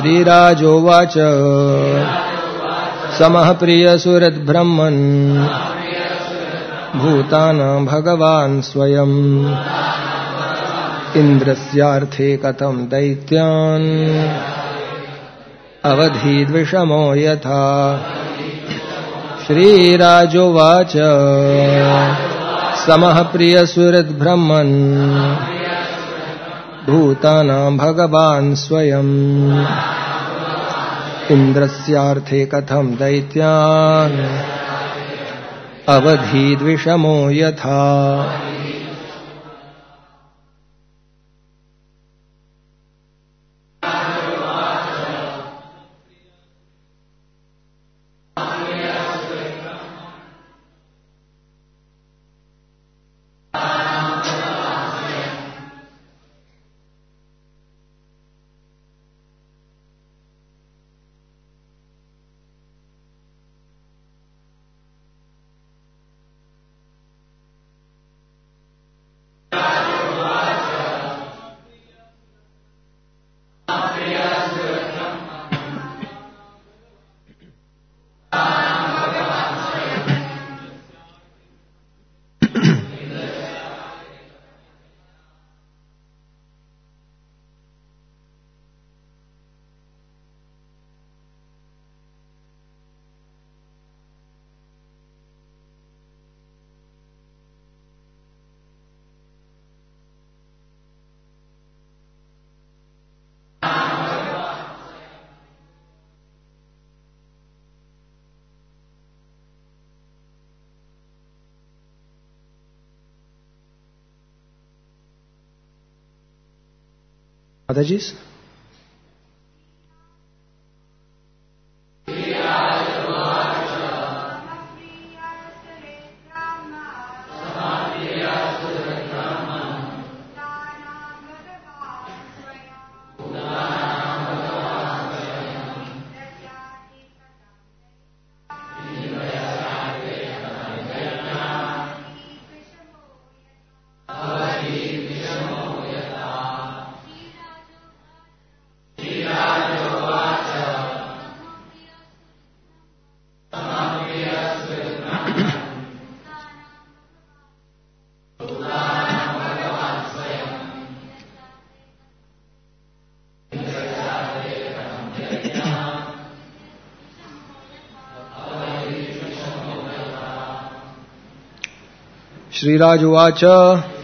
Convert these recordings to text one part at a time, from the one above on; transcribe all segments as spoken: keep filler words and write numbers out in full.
श्रीराजोवाच समः प्रियसुहृद्ब्रह्मन् भूतानां भगवान् स्वयम् इन्द्रस्यार्थे कथं दैत्यान् अवधीद्विषमो यथा। श्रीराजोवाच समः प्रियसुहृद्ब्रह्मन् भूतानां भगवान् स्वयम् इन्द्रस्यार्थे कथं दैत्यान् अवधीद्विषमो यथा। Mataji's? Sriraj Uvacha,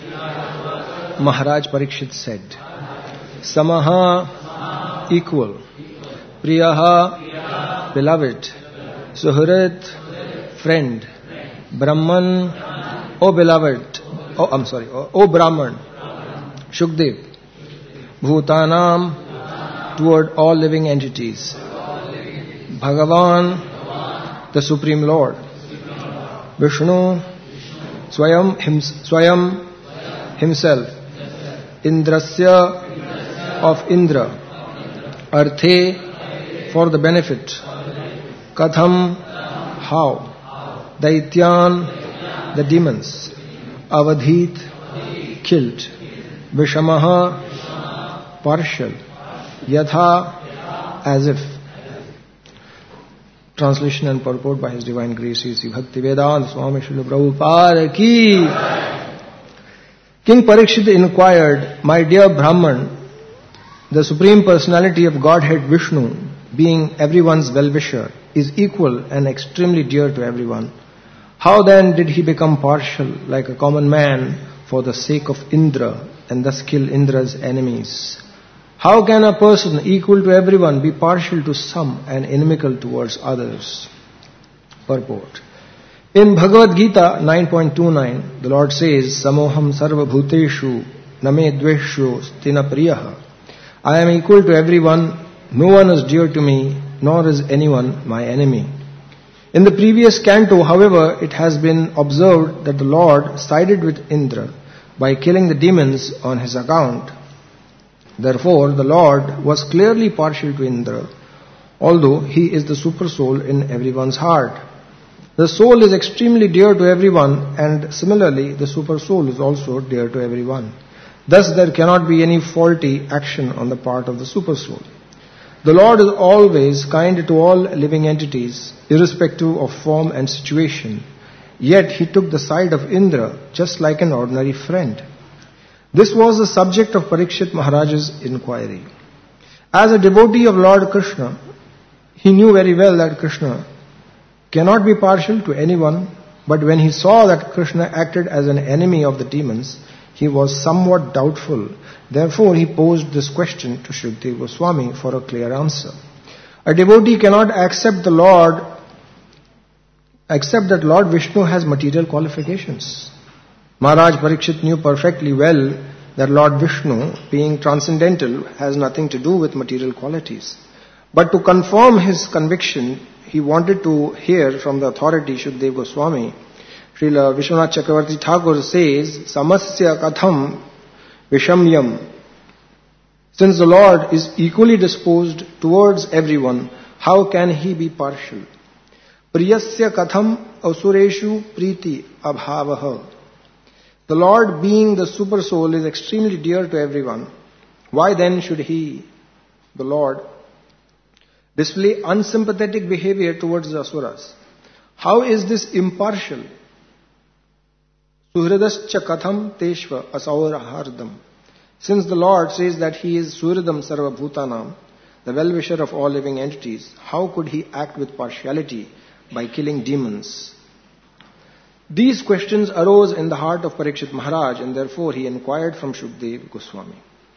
Maharaj Parikshit said, Samaha, equal, Priyaha, beloved, Suhrit, friend, Brahman, O beloved, oh, I'm sorry, O, o Brahman, Shukdev, Bhutanam, toward all living entities, Bhagavan, the Supreme Lord, Vishnu, Swayam, him, Swayam himself, Indrasya of Indra, Arthe for the benefit, Katham how, Daityan the demons, Avadhit killed, Vishamaha partial, Yatha as if. Translation and purport by His Divine Grace Sri Bhaktivedanta Swami Srila Prabhupada ki. King Parikshit inquired, My dear Brahman, the Supreme Personality of Godhead Vishnu, being everyone's well-wisher, is equal and extremely dear to everyone. How then did he become partial like a common man for the sake of Indra and thus kill Indra's enemies? How can a person equal to everyone be partial to some and inimical towards others? Purport. In Bhagavad Gita nine point two nine, the Lord says, Samoham sarva bhuteshu name dveshu stina priyaha. I am equal to everyone, no one is dear to me, nor is anyone my enemy. In the previous canto, however, it has been observed that the Lord sided with Indra by killing the demons on his account. Therefore, the Lord was clearly partial to Indra, although he is the super soul in everyone's heart. The soul is extremely dear to everyone, and similarly, the super soul is also dear to everyone. Thus, there cannot be any faulty action on the part of the super soul. The Lord is always kind to all living entities, irrespective of form and situation. Yet he took the side of Indra just like an ordinary friend. This was the subject of Parikshit Maharaj's inquiry. As a devotee of Lord Krishna, he knew very well that Krishna cannot be partial to anyone, but when he saw that Krishna acted as an enemy of the demons, he was somewhat doubtful. Therefore, he posed this question to Shukdev Goswami for a clear answer. A devotee cannot accept the Lord, accept that Lord Vishnu has material qualifications. Maharaj Parikshit knew perfectly well that Lord Vishnu, being transcendental, has nothing to do with material qualities. But to confirm his conviction, he wanted to hear from the authority Shukdev Goswami. Srila Vishwanath Chakravarti Thakur says, Samasya Katham Vishamyam. Since the Lord is equally disposed towards everyone, how can he be partial? Priyasya Katham Asureshu Priti Abhavaha. The Lord, being the super soul, is extremely dear to everyone. Why then should he, the Lord, display unsympathetic behavior towards the asuras? How is this impartial? Suhridascha katham teshva asaurahardam. Since the Lord says that he is Suhridam sarva bhutanam, the well-wisher of all living entities, how could he act with partiality by killing demons? These questions arose in the heart of Parikshit Maharaj, and therefore he inquired from Shukdev Goswami.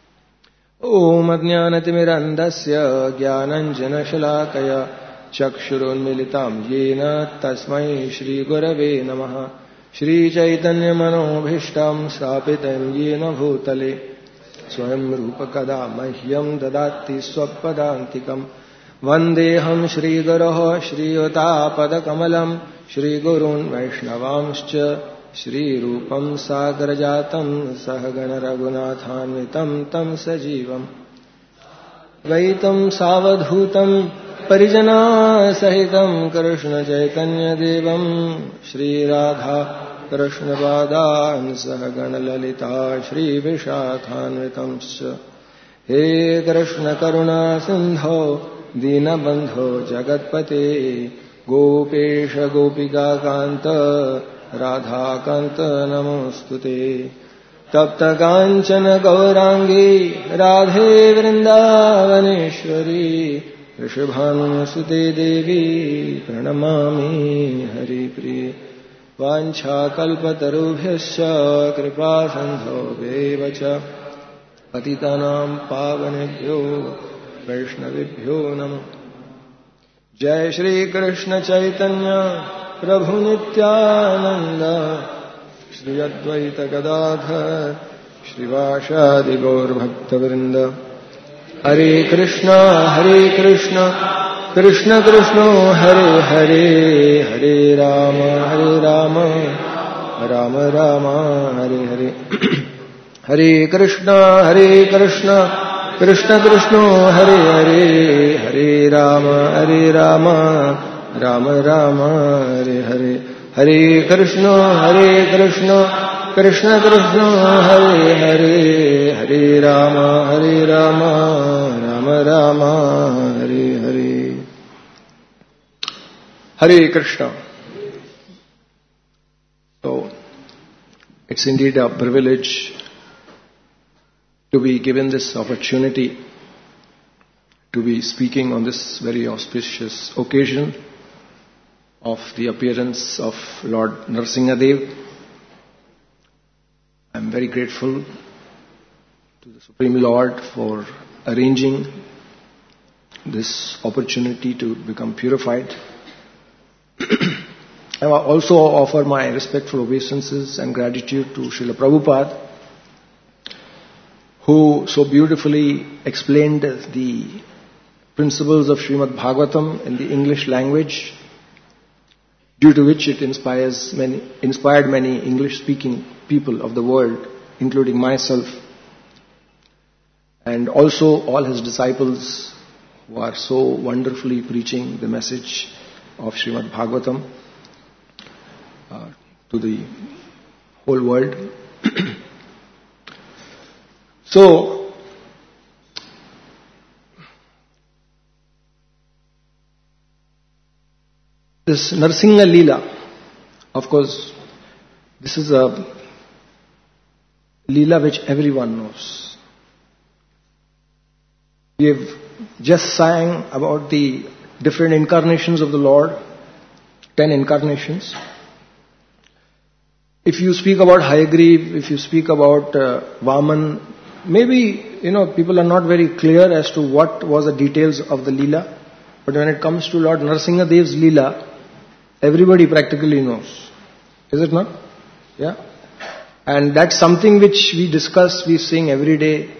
Om ajnanatimirandasya jnananjana shalakaya chakshurunmilitam yena tasmai Shri Gurave namaha Shri Chaitanya manobhishtam sapitam yena bhutale swayam rupa kada mahyam dadati swapadantikam vandeham Shri Guroh Shri Yuta padakamalam Shri Gurun Vaishnavamscha Shri Rupam Sagrajatam Sahagana Raghunathanvitam Tam Sajivam Vaitam Savadhutam Parijana Sahitam Krishna Chaitanya Devam Shri Radha Krishna Vadan Sahagana Lalita Shri Vishathanvitamscha He Krishna Karuna Sindho Dina Bandho Jagatpate Gopesha Gopika Kanta Radha Kanta Namostute Tapta Kanchana Gaurangi Radhe Vrindavaneshwari Rishabhanu Sute Devi Pranamami Hari Priye Vancha Kalpatarubhyascha Kripa Sandho Devacha Patitanam Pavanebhyo Vaishnavibhyo Namo Jai Shri Krishna Chaitanya Prabhu Nityananda Shri Advaita Gadadhar Shri Vashadi Gaur Bhakta Vrinda Hare Krishna Hare Krishna Krishna Krishna Hare Hare Hare Rama Hare Rama Rama Rama Hare Hare Hare Krishna Hare Krishna Krishna Krishna Hare Hare Hare Rama Hare Rama Rama Rama Hare Hare Hare Krishna Hare Krishna Krishna Krishna Hare Hare Hare Rama Hare Rama Rama Rama Hare Hare Hare Krishna. So, it's indeed a privilege to be given this opportunity to be speaking on this very auspicious occasion of the appearance of Lord Nrsimhadev. I am very grateful to the Supreme Lord for arranging this opportunity to become purified. I also offer my respectful obeisances and gratitude to Srila Prabhupada, who so beautifully explained the principles of Srimad Bhagavatam in the English language, due to which it inspires many, inspired many English-speaking people of the world, including myself, and also all his disciples who are so wonderfully preaching the message of Srimad Bhagavatam uh, to the whole world. So, This Narsingha Leela, of course, this is a Leela which everyone knows. We have just sang about the different incarnations of the Lord, ten incarnations. If you speak about Hayagriv, if you speak about uh, Vaman, maybe, you know, people are not very clear as to what was the details of the Leela. But when it comes to Lord Narsingha Dev's Leela, everybody practically knows. Is it not? Yeah. And that's something which we discuss, we sing every day.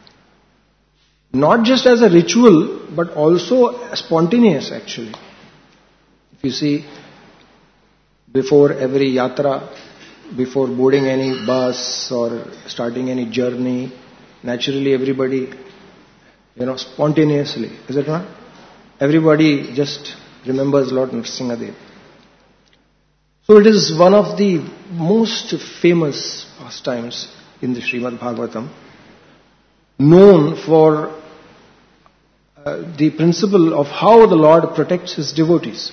Not just as a ritual, but also spontaneous actually. If you see, before every yatra, before boarding any bus or starting any journey, naturally everybody, you know, spontaneously, is it not? Everybody just remembers Lord Narsingha Dev. So it is one of the most famous pastimes in the Srimad Bhagavatam, known for uh, the principle of how the Lord protects His devotees.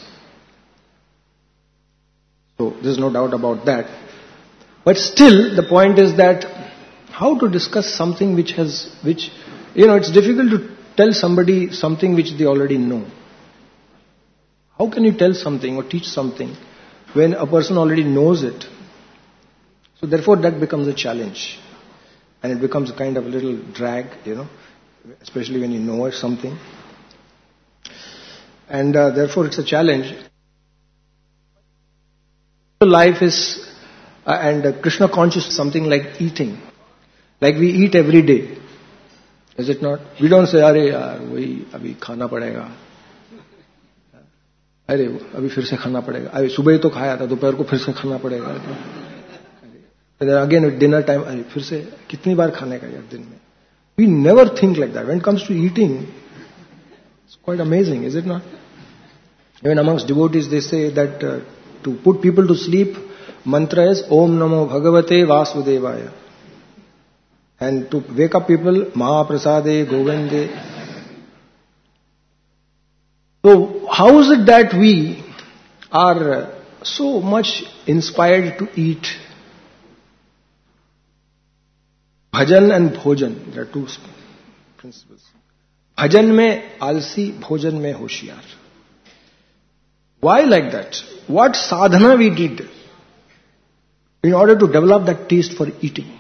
So there is no doubt about that. But still, the point is that how to discuss something which has, which, you know, it's difficult to tell somebody something which they already know. How can you tell something or teach something when a person already knows it? So therefore that becomes a challenge. And it becomes a kind of a little drag, you know, especially when you know something. And uh, therefore it's a challenge. Life is, uh, and uh, Krishna conscious, something like eating. Like we eat every day. Is it not? We don't say, "Are yaar, wahi abhi khana padega." अरे अभी फिर से खाना पड़ेगा. अभी सुबह ही तो खाया था, दोपहर को फिर से खाना पड़ेगा. Again dinner time, अरे फिर से कितनी बार खाने का यार दिन में. We never think like that. When it comes to eating, it's quite amazing, is it not? Even amongst devotees, they say that uh, to put people to sleep, mantra is Om Namo Bhagavate Vasudevaya. And to wake up people, Mahaprasade Govinde. So how is it that we are so much inspired to eat? Bhajan and Bhojan, there are two principles. Bhajan mein alsi, Bhojan mein hoshiyar. Why like that? What sadhana we did in order to develop that taste for eating?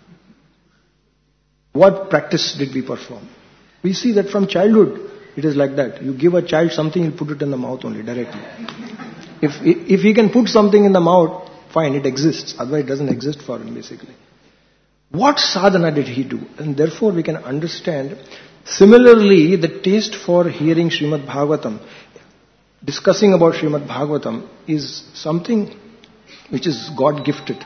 What practice did we perform? We see that from childhood, it is like that. You give a child something, he'll put it in the mouth only, directly. If, if he can put something in the mouth, fine, it exists. Otherwise it doesn't exist for him, basically. What sadhana did he do? And therefore we can understand. Similarly, the taste for hearing Srimad Bhagavatam, discussing about Srimad Bhagavatam, is something which is God gifted.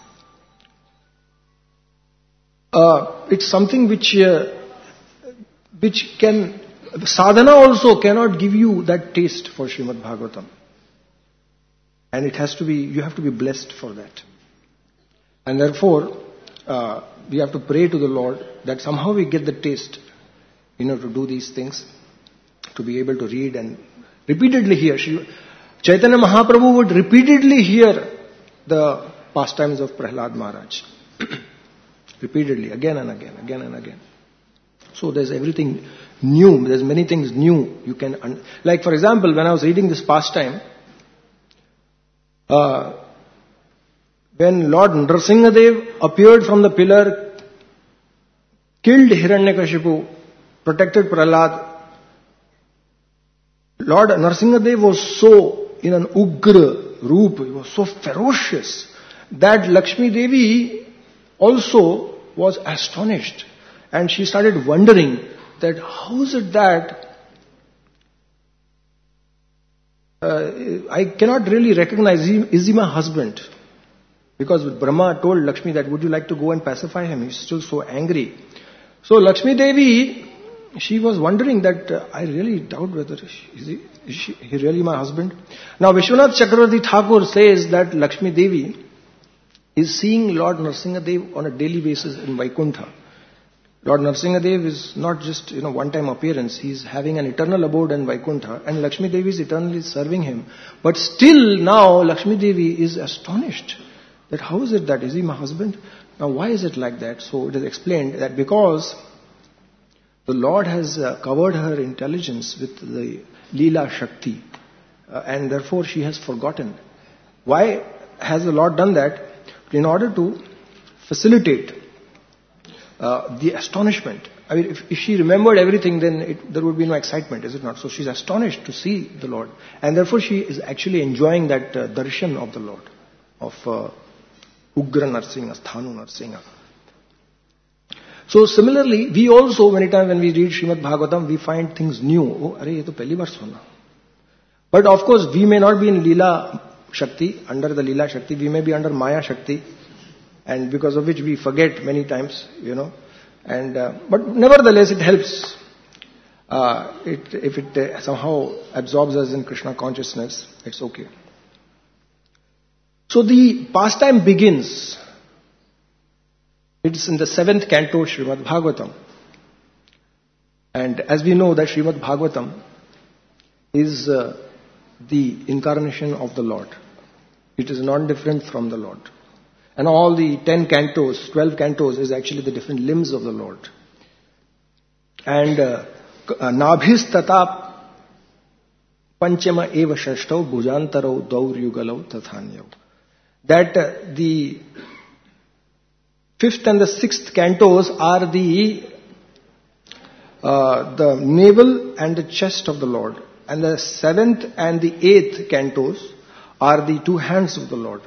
Uh, it's something which, uh, which can, sadhana also cannot give you that taste for Srimad Bhagavatam. And it has to be, you have to be blessed for that. And therefore, uh, we have to pray to the Lord that somehow we get the taste, you know, to do these things, to be able to read and repeatedly hear. Chaitanya Mahaprabhu would repeatedly hear the pastimes of Prahlad Maharaj. Repeatedly, again and again, again and again. So there's everything new, there's many things new you can, un- like for example, when I was reading this pastime, uh, when Lord Narsingha Dev appeared from the pillar, killed Hiranyakashipu, protected Prahlad, Lord Narsingha Dev was so in an ugra roop, he was so ferocious that Lakshmi Devi also was astonished, and she started wondering that how is it that uh, I cannot really recognize him. Is he my husband? Because Brahma told Lakshmi that would you like to go and pacify him? He's still so angry. So Lakshmi Devi, she was wondering that uh, I really doubt whether is he, is she, he really my husband. Now Vishwanath Chakravarti Thakur says that Lakshmi Devi is seeing Lord Narsingha Dev on a daily basis in Vaikuntha. Lord Nrsimhadev is not just, you know, one-time appearance. He's having an eternal abode in Vaikuntha, and Lakshmi Devi is eternally serving him. But still now Lakshmi Devi is astonished that how is it that, is he my husband? Now why is it like that? So it is explained that because the Lord has uh, covered her intelligence with the Leela Shakti, uh, and therefore she has forgotten. Why has the Lord done that? In order to facilitate uh, the astonishment. I mean, if, if she remembered everything, then it, there would be no excitement, is it not? So she's astonished to see the Lord. And therefore she is actually enjoying that uh, darshan of the Lord, of uh, Ugra Narsingha, Sthanu Narsingha. So similarly, we also, many times when we read Srimad Bhagavatam, we find things new. Oh, arey, ye to pehli baar suna. But of course, we may not be in Leela Shakti, under the Leela Shakti, we may be under Maya Shakti, and because of which we forget many times, you know. And uh, but nevertheless, it helps. Uh, it, if it uh, somehow absorbs us in Krishna consciousness, it's okay. So the pastime begins. It's in the seventh canto, Srimad Bhagavatam. And as we know that Srimad Bhagavatam is uh, the incarnation of the Lord. It is not different from the Lord. And all the ten cantos, twelve cantos is actually the different limbs of the Lord. And uh, Nabhis tata panchama eva shashtau bhujantarau daur yugalau tathanyau. That uh, the fifth and the sixth cantos are the uh, the navel and the chest of the Lord. And the seventh and the eighth cantos are the two hands of the Lord.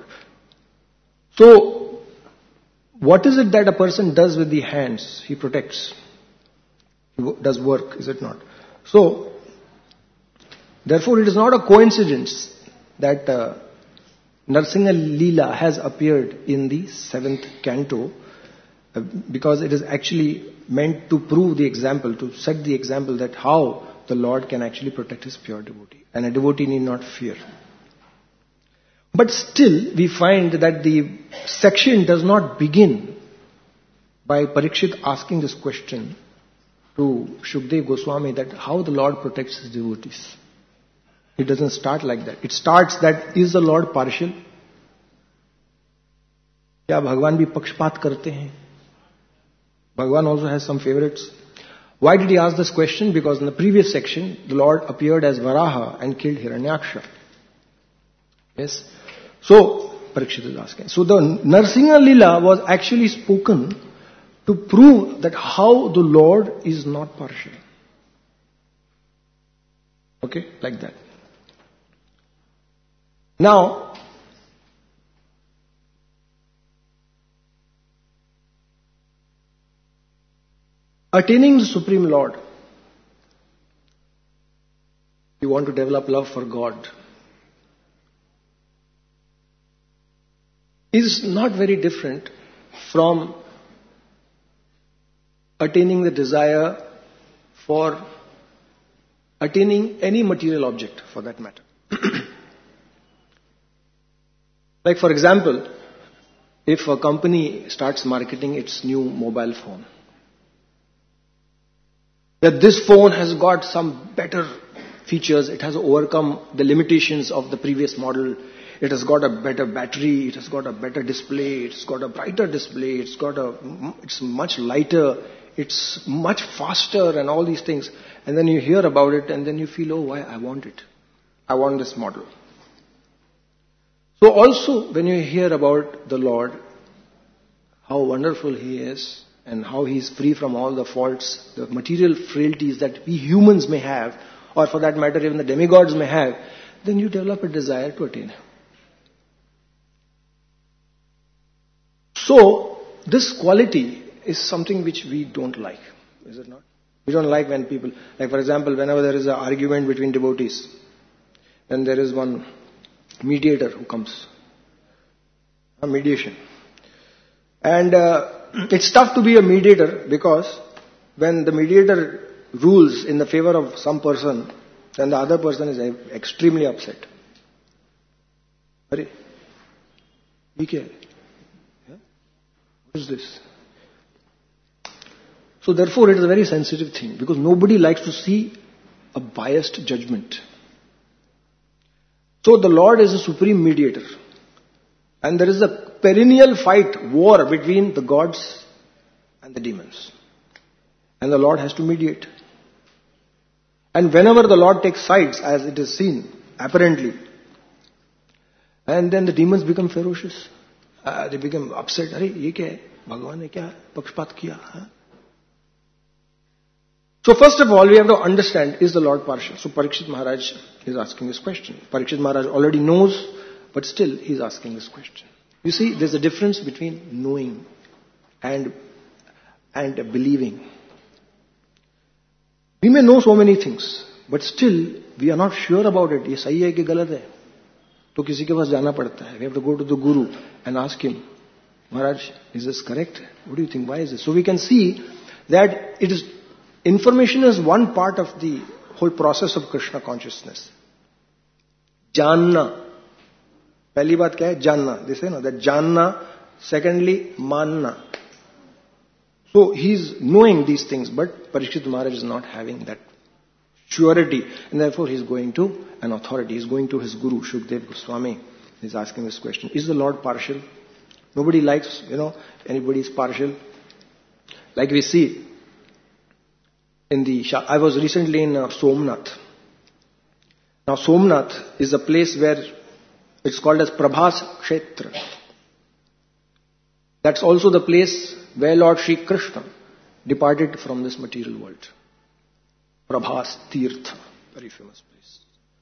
So, what is it that a person does with the hands? He protects. He does work, is it not? So, therefore it is not a coincidence that uh, Narsingha Leela has appeared in the seventh canto, uh, because it is actually meant to prove the example, to set the example that how the Lord can actually protect his pure devotee. And a devotee need not fear. But still, we find that the section does not begin by Parikshit asking this question to Shukdev Goswami that how the Lord protects his devotees. It doesn't start like that. It starts that, is the Lord partial? क्या भगवान भी पक्षपात करते हैं? Bhagavan also has some favorites. Why did he ask this question? Because in the previous section, the Lord appeared as Varaha and killed Hiranyaksha. Yes. So, Parikshit is asking. So the Narsingha Leela was actually spoken to prove that how the Lord is not partial. Okay, like that. Now, attaining the Supreme Lord, you want to develop love for God, is not very different from attaining the desire for attaining any material object for that matter. Like for example, if a company starts marketing its new mobile phone, that this phone has got some better features, it has overcome the limitations of the previous model, it has got a better battery, it has got a better display, it's got a brighter display, it's got a, it's much lighter, it's much faster and all these things. And then you hear about it and then you feel, oh, why I want it. I want this model. So also when you hear about the Lord, how wonderful He is and how He is free from all the faults, the material frailties that we humans may have, or for that matter even the demigods may have, then you develop a desire to attain Him. So, this quality is something which we don't like, is it not? We don't like when people, like for example, whenever there is an argument between devotees, then there is one mediator who comes, a mediation. And uh, it's tough to be a mediator because when the mediator rules in the favor of some person, then the other person is extremely upset. Arey, ye kya hai? What is this? So therefore it is a very sensitive thing, because nobody likes to see a biased judgment. So the Lord is a supreme mediator. And there is a perennial fight, war between the gods and the demons. And the Lord has to mediate. And whenever the Lord takes sides, as it is seen, apparently, and then the demons become ferocious. Uh, they become upset. Arey, ye kya hai? Bhagavan ne kya pakshpat kiya? Huh? So first of all, we have to understand, is the Lord partial? So Parikshit Maharaj is asking this question. Parikshit Maharaj already knows, but still he is asking this question. You see, there's a difference between knowing and, and believing. We may know so many things, but still we are not sure about it. ये सही है कि गलत है? तो किसी के पास जाना पड़ता है. We have to go to the Guru and ask him, Maharaj, is this correct? What do you think? Why is this? So we can see that it is, information is one part of the whole process of Krishna consciousness. Janna. पहली बात क्या है? जानना. They say no, that जानना. Secondly, मानना. So he is knowing these things, but Parikshit Maharaj is not having that surety, and therefore he is going to an authority. He is going to his Guru, Shukdev Goswami. He is asking this question: is the Lord partial? Nobody likes, you know, anybody is partial. Like we see in the. I was recently in uh, Somnath. Now Somnath is a place where it's called as Prabhas Kshetra. That's also the place where Lord Shri Krishna departed from this material world. Prabhas Tirtha, very famous place.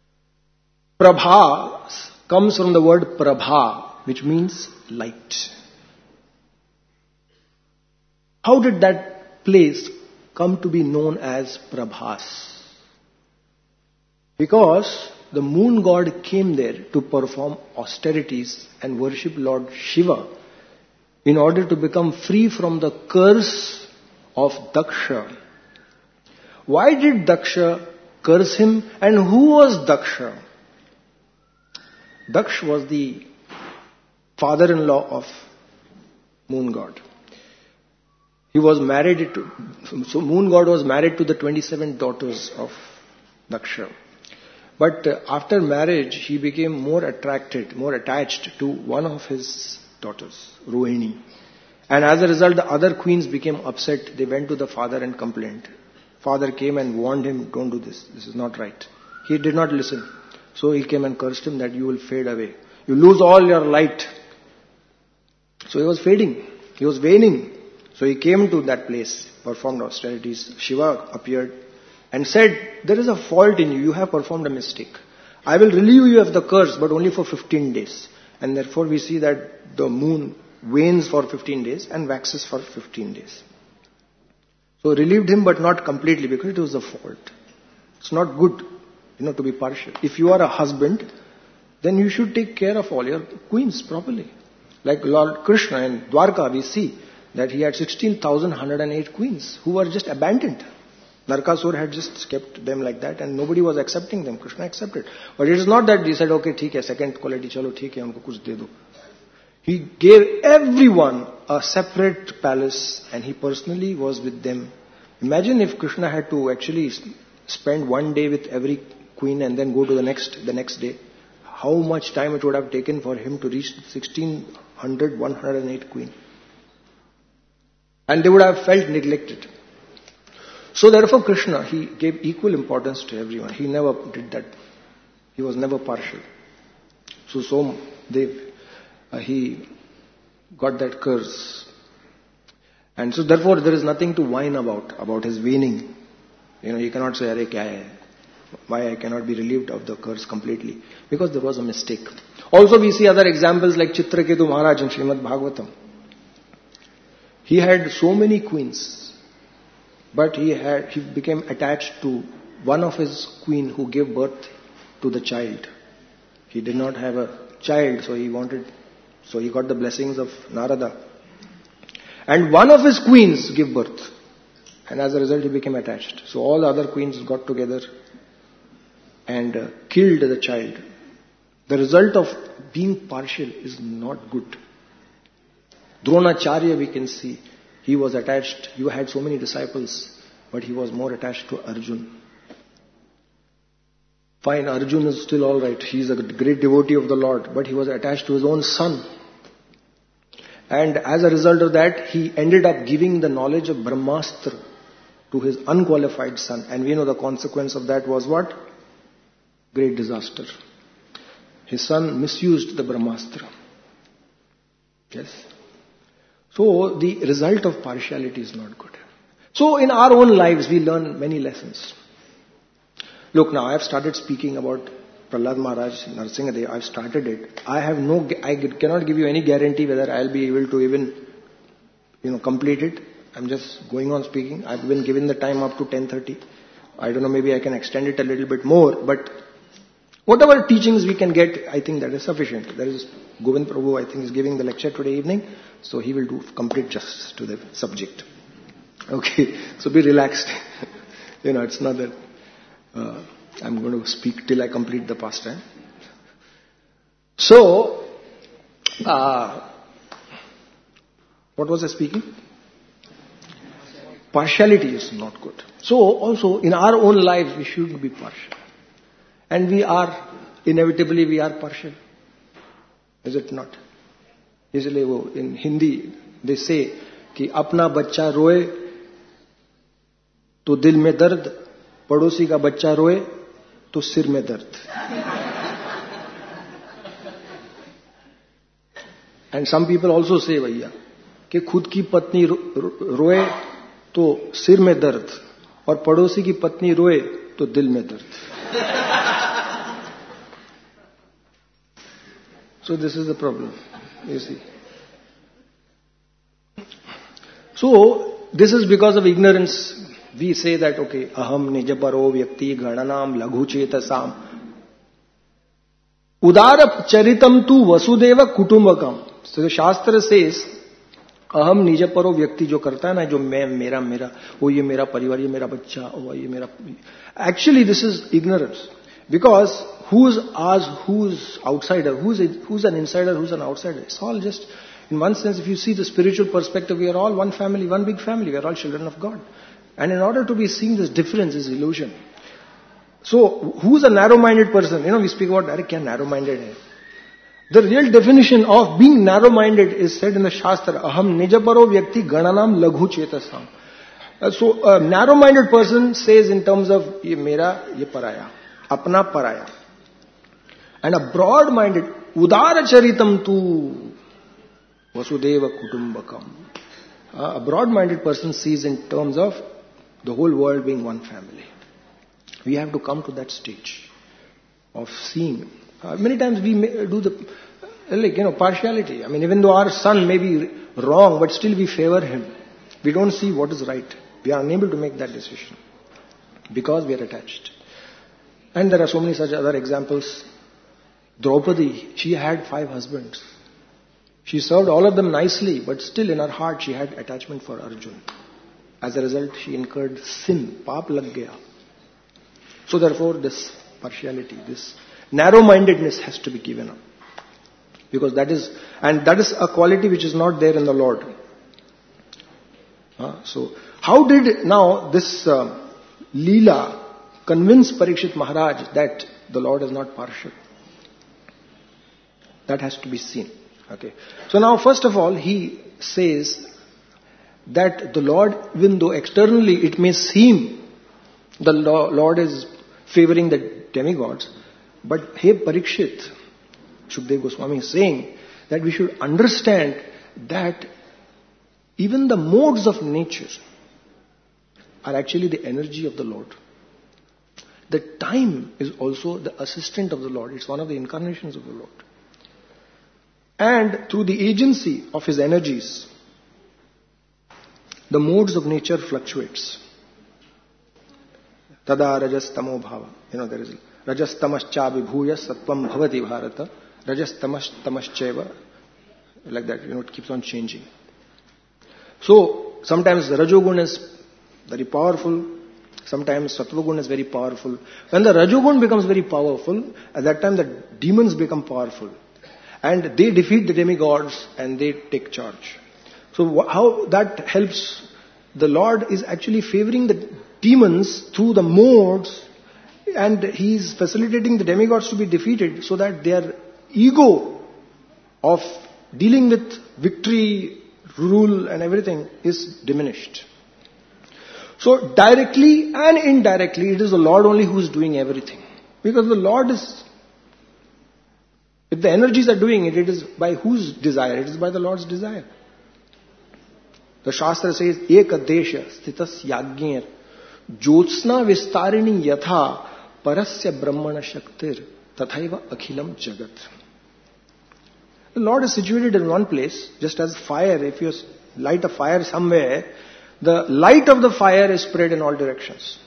Prabha comes from the word Prabha, which means light. How did that place come to be known as Prabhas? Because the moon god came there to perform austerities and worship Lord Shiva in order to become free from the curse of Daksha. Why did Daksha curse him, and who was Daksha? Daksh was the father-in-law of moon god. He was married to, so moon god was married to the twenty-seven daughters of Daksha. But after marriage, he became more attracted, more attached to one of his daughters, Rohini. And as a result, the other queens became upset. They went to the father and complained. Father came and warned him, don't do this. This is not right. He did not listen. So he came and cursed him that you will fade away. You lose all your light. So he was fading. He was waning. So he came to that place, performed austerities. Shiva appeared and said, there is a fault in you. You have performed a mistake. I will relieve you of the curse, but only for fifteen days. And therefore we see that the moon wanes for fifteen days and waxes for fifteen days. So relieved him, but not completely, because it was a fault. It's not good, you know, to be partial. If you are a husband, then you should take care of all your queens properly. Like Lord Krishna in Dwarka, we see that he had sixteen thousand one hundred eight queens who were just abandoned. Narkasur had just kept them like that, and nobody was accepting them. Krishna accepted. But it is not that he said, okay, theek hai, second quality, chalo, theek hai, unko kuch de do. He gave everyone a separate palace, and he personally was with them. Imagine if Krishna had to actually spend one day with every queen and then go to the next, the next day. How much time it would have taken for him to reach sixteen hundred, one hundred eight queen. And they would have felt neglected. So therefore Krishna, he gave equal importance to everyone. He never did that. He was never partial. So Somdev, uh, he got that curse. And so therefore there is nothing to whine about, about his waning. You know, you cannot say, Arey kya hai? Why I cannot be relieved of the curse completely? Because there was a mistake. Also we see other examples like Chitraketu Maharaj in Srimad Bhagavatam. He had so many queens. But he had, he became attached to one of his queen who gave birth to the child. He did not have a child, so he wanted, so he got the blessings of Narada. And one of his queens gave birth. And as a result, he became attached. So all the other queens got together and uh, killed the child. The result of being partial is not good. Dronacharya, we can see, He was attached, you had so many disciples, but he was more attached to Arjun. Fine, Arjun is still alright. He is a great devotee of the Lord, but he was attached to his own son. And as a result of that, he ended up giving the knowledge of Brahmastra to his unqualified son. And we know the consequence of that was what? Great disaster. His son misused the Brahmastra. Yes. So the result of partiality is not good. So in our own lives, we learn many lessons. Look, now I have started speaking about Prahlad Maharaj, Narasimhadev. I've started it. I have no, I cannot give you any guarantee whether I'll be able to even, you know, complete it. I'm just going on speaking. I've been given the time up to ten thirty. I don't know, maybe I can extend it a little bit more, but whatever teachings we can get, I think that is sufficient. There is Govind Prabhu, I think, is giving the lecture today evening, so he will do complete justice to the subject. Okay, so be relaxed. You know, it's not that uh, I'm going to speak till I complete the pastime. So, uh, what was I speaking? Partiality is not good. So also in our own lives we shouldn't be partial. And we are, inevitably we are partial. Is it not? Usually in Hindi they say कि अपना बच्चा रोए तो दिल में दर्द, पड़ोसी का बच्चा रोए तो सिर में दर्द. And some people also say भैया कि खुद की पत्नी रोए तो सिर में दर्द और पड़ोसी की पत्नी रोए तो दिल में दर्द. So this is the problem, you see. So this is because of ignorance. We say that, okay, aham nijaparo vyakti gananam laghu chetasam udara charitam tu vasudeva kutumbakam. So the Shastra says, aham nijaparo vyakti jo karta hai na, jo main, mera, mera, oh ye mera parivar, ye mera bachcha, oh ye mera. Actually this is ignorance. Because who's ours, who's outsider, who's, a, who's an insider, who's an outsider? It's all just, in one sense, if you see the spiritual perspective, we are all one family, one big family. We are all children of God. And in order to be seeing this difference is illusion. So, who's a narrow-minded person? You know, we speak about, Are kya narrow-minded hai? The real definition of being narrow-minded is said in the Shastra, aham nijaparo vyakti gananam laghu chetasam. Uh, so, a narrow-minded person says in terms of, ye mera, ye paraya. Apna paraya. And a broad-minded, udara charitam tu vasudeva kutumbakam. Uh, a broad-minded person sees in terms of the whole world being one family. We have to come to that stage of seeing. Uh, many times we may do the, like, you know, partiality. I mean, even though our son may be wrong, but still we favor him. We don't see what is right. We are unable to make that decision because we are attached. And there are so many such other examples. Draupadi, she had five husbands. She served all of them nicely, but still in her heart she had attachment for Arjun. As a result, she incurred sin. Paap lag gaya. So therefore, this partiality, this narrow-mindedness has to be given up. Because that is, and that is a quality which is not there in the Lord. Uh, so, how did now this uh, Leela convince Parikshit Maharaj that the Lord is not partial? That has to be seen. Okay. So now, first of all, he says that the Lord, even though externally it may seem the Lord is favoring the demigods, but hey Parikshit, Shukdev Goswami is saying that we should understand that even the modes of nature are actually the energy of the Lord. The time is also the assistant of the Lord. It's one of the incarnations of the Lord. And through the agency of his energies, the modes of nature fluctuates. Tada rajastamo bhava. You know, there is rajastamascha vibhuya sattvam bhavati bharata. Rajastamaschaeva. Like that, you know, it keeps on changing. So, sometimes the Rajogun is very powerful. Sometimes Sattvagun is very powerful. When the Rajogun becomes very powerful, at that time the demons become powerful. And they defeat the demigods and they take charge. So how that helps? The Lord is actually favoring the demons through the modes, and He is facilitating the demigods to be defeated so that their ego of dealing with victory, rule and everything is diminished. So directly and indirectly, it is the Lord only who is doing everything. Because the Lord is, if the energies are doing it, it is by whose desire? It is by the Lord's desire. The Shastra says, Eka desha sthitas yagner jyotsna vistarini yatha parasya brahmana shaktir tathaiva akhilam jagat. The Lord is situated in one place, just as fire. If you light a fire somewhere, the light of the fire is spread in all directions.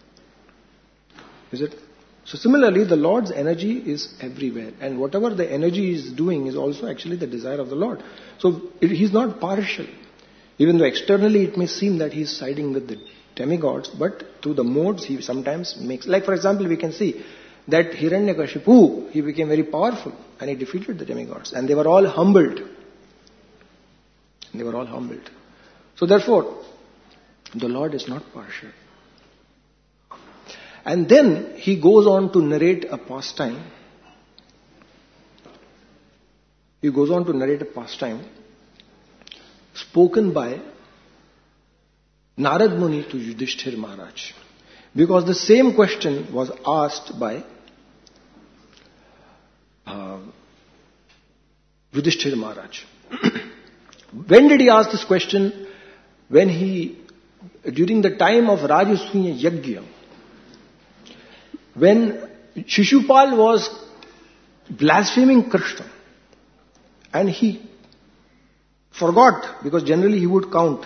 Is it? So similarly, the Lord's energy is everywhere. And whatever the energy is doing is also actually the desire of the Lord. So it, He's not partial. Even though externally it may seem that He's siding with the demigods, but through the modes He sometimes makes. Like for example, we can see that Hiranyakashipu, he became very powerful and he defeated the demigods. And they were all humbled. They were all humbled. So therefore, the Lord is not partial. And then he goes on to narrate a pastime. He goes on to narrate a pastime spoken by Narad Muni to Yudhishthir Maharaj. Because the same question was asked by uh, Yudhishthir Maharaj. When did he ask this question? When he, during the time of Rajasuya Yajna, when Shishupal was blaspheming Krishna, and he forgot, because generally he would count.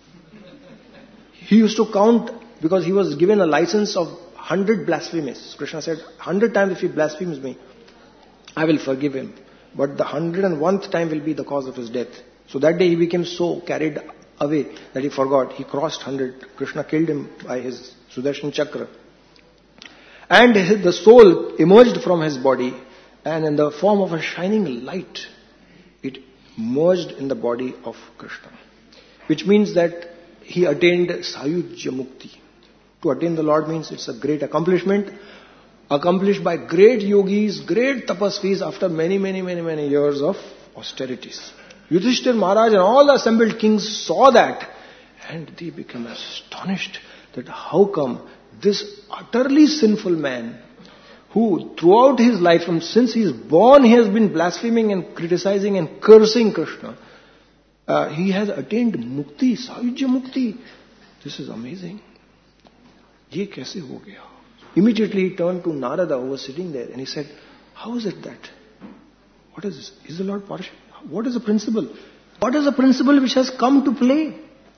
He used to count because he was given a license of one hundred blasphemies. Krishna said, one hundred times if he blasphemes me, I will forgive him. But the one hundred and one time will be the cause of his death. So that day he became so carried away that he forgot. He crossed one hundred. Krishna killed him by his Sudarshan Chakra. And the soul emerged from his body, and in the form of a shining light, it merged in the body of Krishna. Which means that he attained Sayujya Mukti. To attain the Lord means it's a great accomplishment, accomplished by great yogis, great tapasvis after many, many, many, many years of austerities. Yudhishthir Maharaj and all the assembled kings saw that, and they became astonished that how come this utterly sinful man, who throughout his life, from since he is born, he has been blaspheming and criticizing and cursing Krishna, uh, he has attained mukti, Sayujya Mukti. This is amazing. Ye kaise ho gaya? Immediately he turned to Narada, who was sitting there, and he said, how is it that? What is this? Is the Lord partial? What is the principle? What is the principle which has come to play?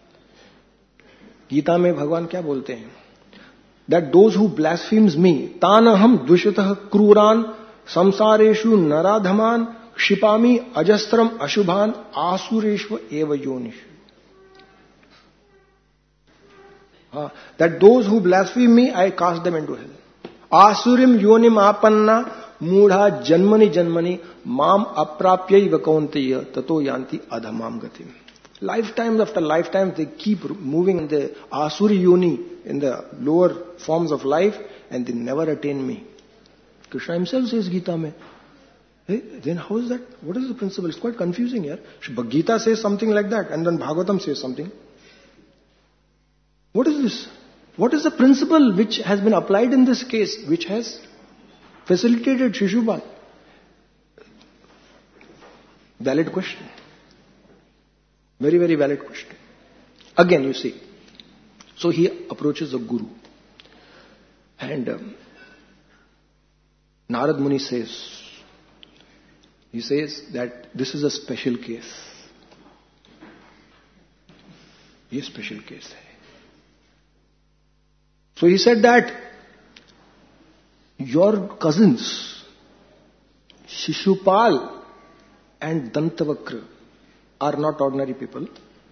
Gita mein Bhagavan kya bolte hain? That those who blasphemes me, tanaham dushatah kruran samsareshu naradhaman shipami ajastram ashubhan asureshva eva yonishu. Uh, that those who blaspheme me, I cast them into hell. Asurim yonim apanna mudha janmani janmani mam aprapyai vakaunteya tato yanti adhamam gatim. Lifetimes after lifetimes they keep moving in the asuri yoni, in the lower forms of life, and they never attain me. Krishna himself says Gita mein. Hey, then how is that? What is the principle? It's quite confusing here. Gita says something like that, and then Bhagavatam says something. What is this? What is the principle which has been applied in this case, which has facilitated Shishupal? Valid question. Very, very valid question. Again, you see. So he approaches the Guru. And um, Narad Muni says, he says that this is a special case. Ye special case hai. So he said that your cousins, Shishupal and Dantavakra, are not ordinary people.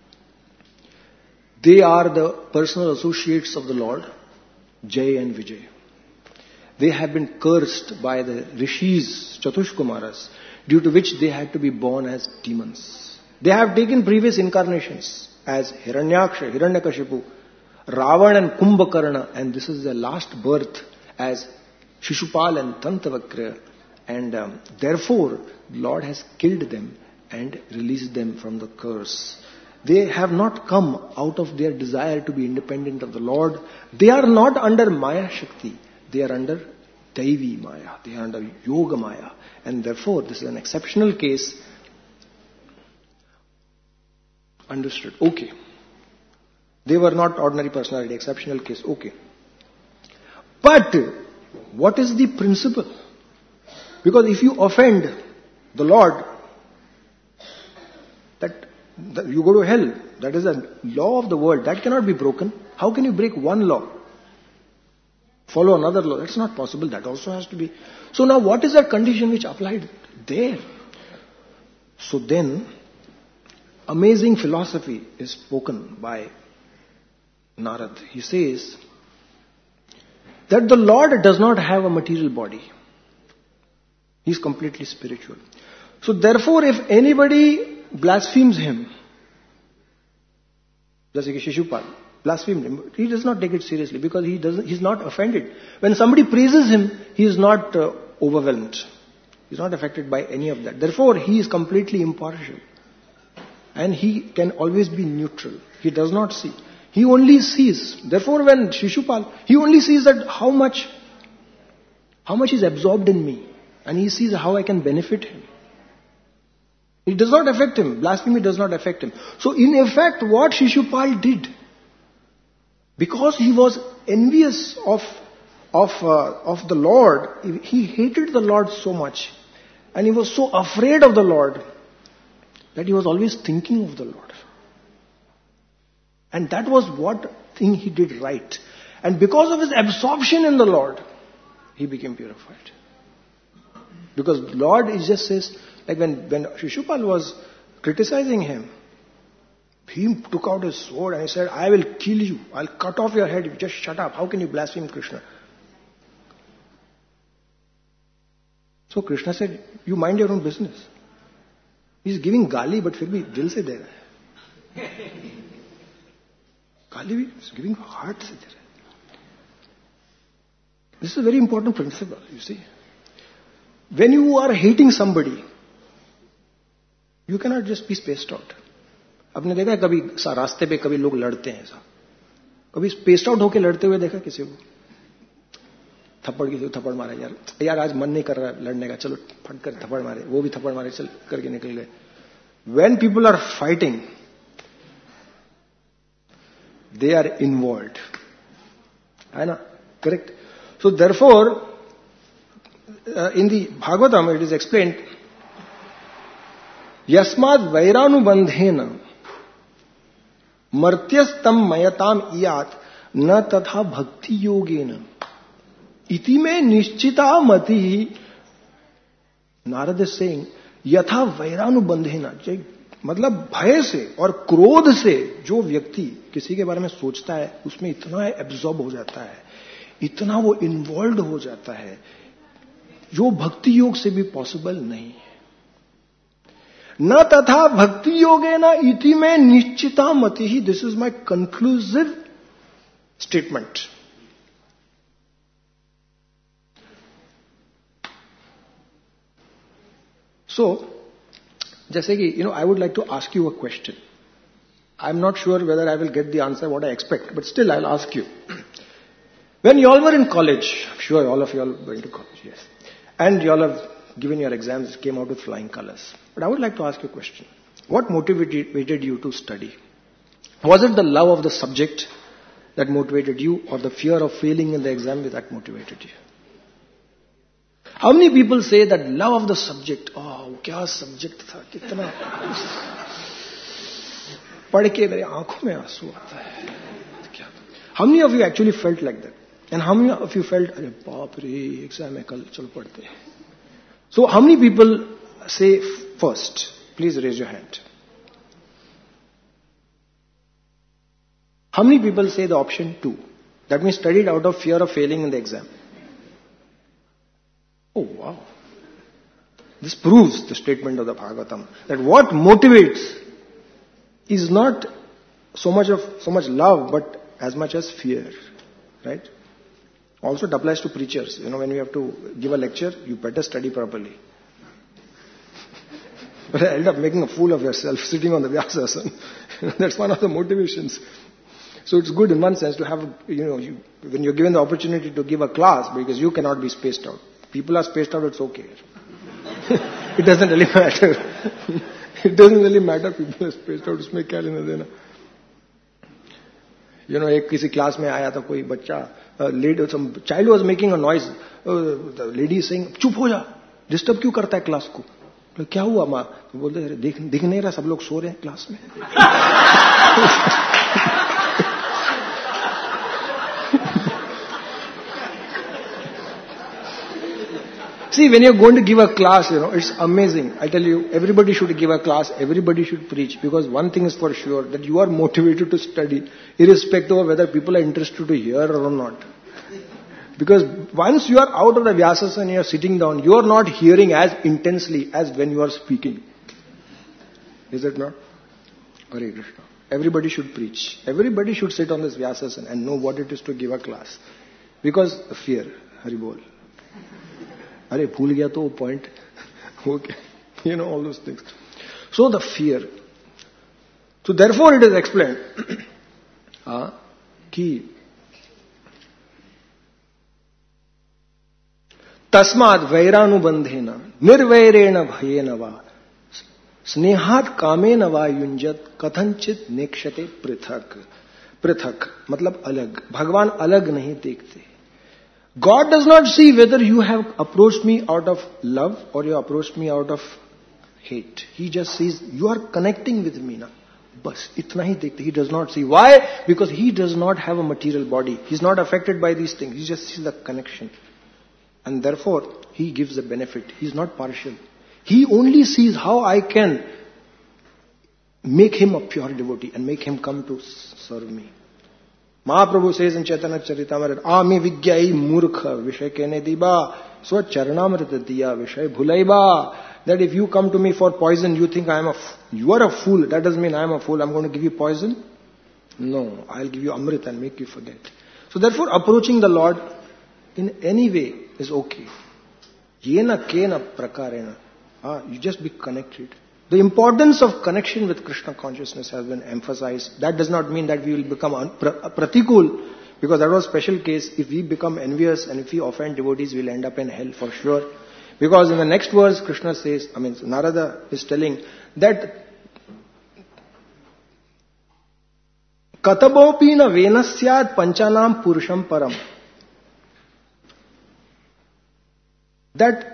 They are the personal associates of the Lord, Jay and Vijay. They have been cursed by the rishis, Chatushkumaras, due to which they had to be born as demons. They have taken previous incarnations as Hiranyaksha, Hiranyakashipu, Ravan and Kumbhakarna, and this is their last birth as Shishupal and Dantavakra. And um, therefore, Lord has killed them and released them from the curse. They have not come out of their desire to be independent of the Lord. They are not under Maya Shakti. They are under Daivi Maya. They are under Yoga Maya. And therefore, this is an exceptional case. Understood. Okay. They were not ordinary personality, exceptional case. Okay. But what is the principle? Because if you offend the Lord, that, that you go to hell. That is a law of the world. That cannot be broken. How can you break one law? Follow another law. That's not possible. That also has to be. So now what is that condition which applied there? So then, amazing philosophy is spoken by Narad. He says that the Lord does not have a material body. He is completely spiritual. So therefore, if anybody blasphemes him, just like Shishupal blasphemed him, he does not take it seriously because he doesn't. He's not offended. When somebody praises him, he is not uh, overwhelmed. He's not affected by any of that. Therefore, he is completely impartial. And he can always be neutral. He does not see. He only sees. Therefore, when Shishupal, he only sees that how much, how much is absorbed in me. And he sees how I can benefit him. It does not affect him. Blasphemy does not affect him. So in effect, what Shishupal did, because he was envious of, of, uh, of the Lord, he hated the Lord so much. And he was so afraid of the Lord, that he was always thinking of the Lord. And that was what thing he did right. And because of his absorption in the Lord, he became purified. Because Lord, he just says, like when, when Shishupal was criticizing him, he took out his sword and he said, I will kill you. I'll cut off your head. Just shut up. How can you blaspheme Krishna? So Krishna said, you mind your own business. He's giving gali, but फिर भी दिल से दे रहा है. Gali भी is giving heart से दे रहा है. This is a very important principle, you see. When you are hating somebody, you cannot just be spaced out. आपने देखा है कभी रास्ते पे कभी लोग लड़ते हैं ऐसा. कभी spaced out होके लड़ते हुए देखा किसी को? थप्पड़ किसी को थप्पड़ मारे, यार यार आज मन नहीं कर रहा लड़ने का, चलो फट कर थप्पड़ मारे, वो भी थप्पड़ मारे, चल करके निकल गए. When people are fighting, they are involved. है ना? Correct? So therefore, uh, in the Bhagavatam it is explained, Yasmad Vairanu Martyastam Mayatam Iyat Na Tatha Bhakti Yogena Iti me Nishchita Mati. Narad is saying, Yatha Vairanu Bandhena. मतलब भय से और क्रोध से जो व्यक्ति किसी के बारे में सोचता है, उसमें इतना एब्जॉर्ब हो जाता है, इतना वो इन्वॉल्व हो जाता है, जो भक्ति योग से भी पॉसिबल नहीं है. न तथा भक्ति योगे न इति में निश्चिता मति ही. This is my conclusive statement. So जैसे कि, you know, I would like to ask you a question. I'm not sure whether I will get the answer what I expect, but still I'll ask you. When you all were in college, I'm sure all of you all went to college, yes, and you all have given your exams, came out with flying colors. But I would like to ask you a question. What motivated you to study? Was it the love of the subject that motivated you, or the fear of failing in the exam that motivated you? How many people say that love of the subject, oh, kya subject tha, kitna, पढ़ के मेरे आंखों में आंसू आता है. How many of you actually felt like that? And how many of you felt, अरे बाप रे, exam है कल, चलो पढ़ते हैं. So how many people say first? Please raise your hand. How many people say the option two? That means studied out of fear of failing in the exam. Oh wow. This proves the statement of the Bhagavatam, that what motivates is not so much of so much love, but as much as fear, right? Also, it applies to preachers. You know, when you have to give a lecture, you better study properly. But I end up making a fool of yourself sitting on the Vyasasana. That's one of the motivations. So it's good in one sense to have, you know, you, when you're given the opportunity to give a class, because you cannot be spaced out. People are spaced out, it's okay. It doesn't really matter. It doesn't really matter people are spaced out, उसमें क्या लेना देना. You know, एक किसी class में आया था कोई बच्चा, lady, some child was making a noise. Uh, the lady is saying, चुप हो जा, डिस्टर्ब क्यों करता है क्लास को? तो क्या हुआ माँ? तो बोलते अरे देख दिख नहीं रहा, सब लोग सो रहे हैं क्लास में. See, when you're going to give a class, you know, it's amazing. I tell you, everybody should give a class, everybody should preach, because one thing is for sure, that you are motivated to study, irrespective of whether people are interested to hear or not. Because once you are out of the Vyasasana and you are sitting down, you are not hearing as intensely as when you are speaking. Is it not? Hare Krishna. Everybody should preach. Everybody should sit on this Vyasasana and know what it is to give a class. Because fear. Hari Bol. अरे भूल गया तो वो point हो गया, you know, all those things. So the fear. So therefore it is explained uh, कि तस्माद् वैरानुबंधेन निर्वैरेण भयेन वा स्नेहात् कामेन वा युञ्जत कथंचित नेक्षते पृथक. पृथक मतलब अलग. भगवान अलग नहीं देखते. God does not see whether you have approached me out of love or you approached me out of hate. He just sees you are connecting with me now. Bas, itna hi dekhte. He does not see. Why? Because he does not have a material body. He's not affected by these things. He just sees the connection. And therefore, he gives the benefit. He's not partial. He only sees how I can make him a pure devotee and make him come to serve me. Mahaprabhu says in Chaitanya Charitamrita, Ami Vigyai Murkha Vishay Kene Diba Swa Charanamrita Diya Vishay Bhulaiba. That if you come to me for poison, you think I am a f- you are a fool. That doesn't mean I am a fool. I'm going to give you poison. No, I'll give you Amrit and make you forget. So therefore, approaching the Lord in any way is okay. Yena kena prakarena. Ah, you just be connected. The importance of connection with Krishna consciousness has been emphasized. That does not mean that we will become un- pra- pratikul, because that was a special case. If we become envious and if we offend devotees, we will end up in hell for sure. Because in the next verse, Krishna says, I mean, Narada is telling that Katabopi na venasyad panchanam purusham param. That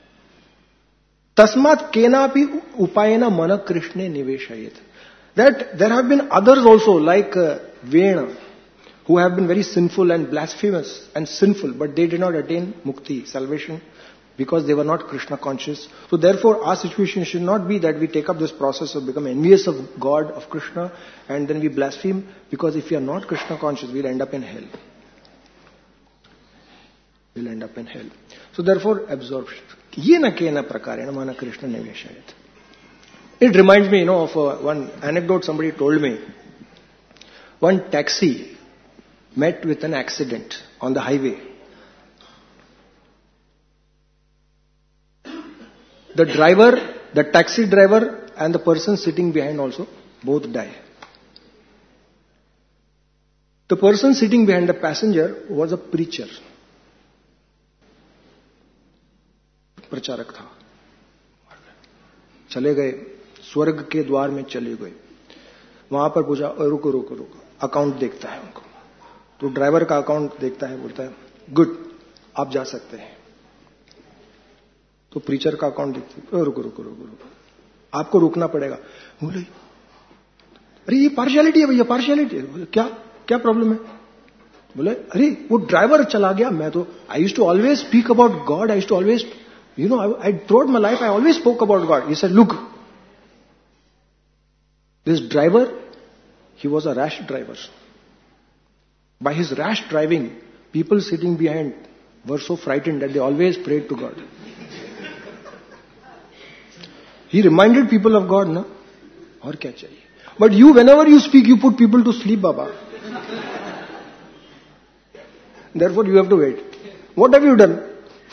Tasmat kenapi upayena mana Krishne niveshayet. That there have been others also like uh, Vena, who have been very sinful and blasphemous and sinful, but they did not attain mukti, salvation, because they were not Krishna conscious. So therefore our situation should not be that we take up this process of become envious of God, of Krishna, and then we blaspheme, because if we are not Krishna conscious, we'll end up in hell. We'll end up in hell. So therefore absorption. Yena kena prakarena mana Krishna niveshayat. It reminds me, you know, of uh, one anecdote somebody told me. One taxi met with an accident on the highway. The driver, the taxi driver and the person sitting behind also, both die. The person sitting behind the passenger was a preacher. प्रचारक था. चले गए, स्वर्ग के द्वार में चले गए. वहां पर पूछा, रुको रुको रुको, अकाउंट देखता है उनको. तो ड्राइवर का अकाउंट देखता है, बोलता है गुड, आप जा सकते हैं. तो प्रीचर का अकाउंट देखते हैं, रुको रुको रुको रुको, आपको रुकना पड़ेगा. बोले अरे ये पार्शियलिटी है भैया, पार्शियलिटी है. बोले क्या क्या प्रॉब्लम है? बोले अरे वो ड्राइवर चला गया. मैं तो I used to always speak about God. I used to always, you know, I, I throughout my life I always spoke about God. He said, look, this driver, he was a rash driver. By his rash driving, people sitting behind were so frightened that they always prayed to God. He reminded people of God, na? और क्या चाहिए? But you, whenever you speak, you put people to sleep, Baba. Therefore, you have to wait. What have you done?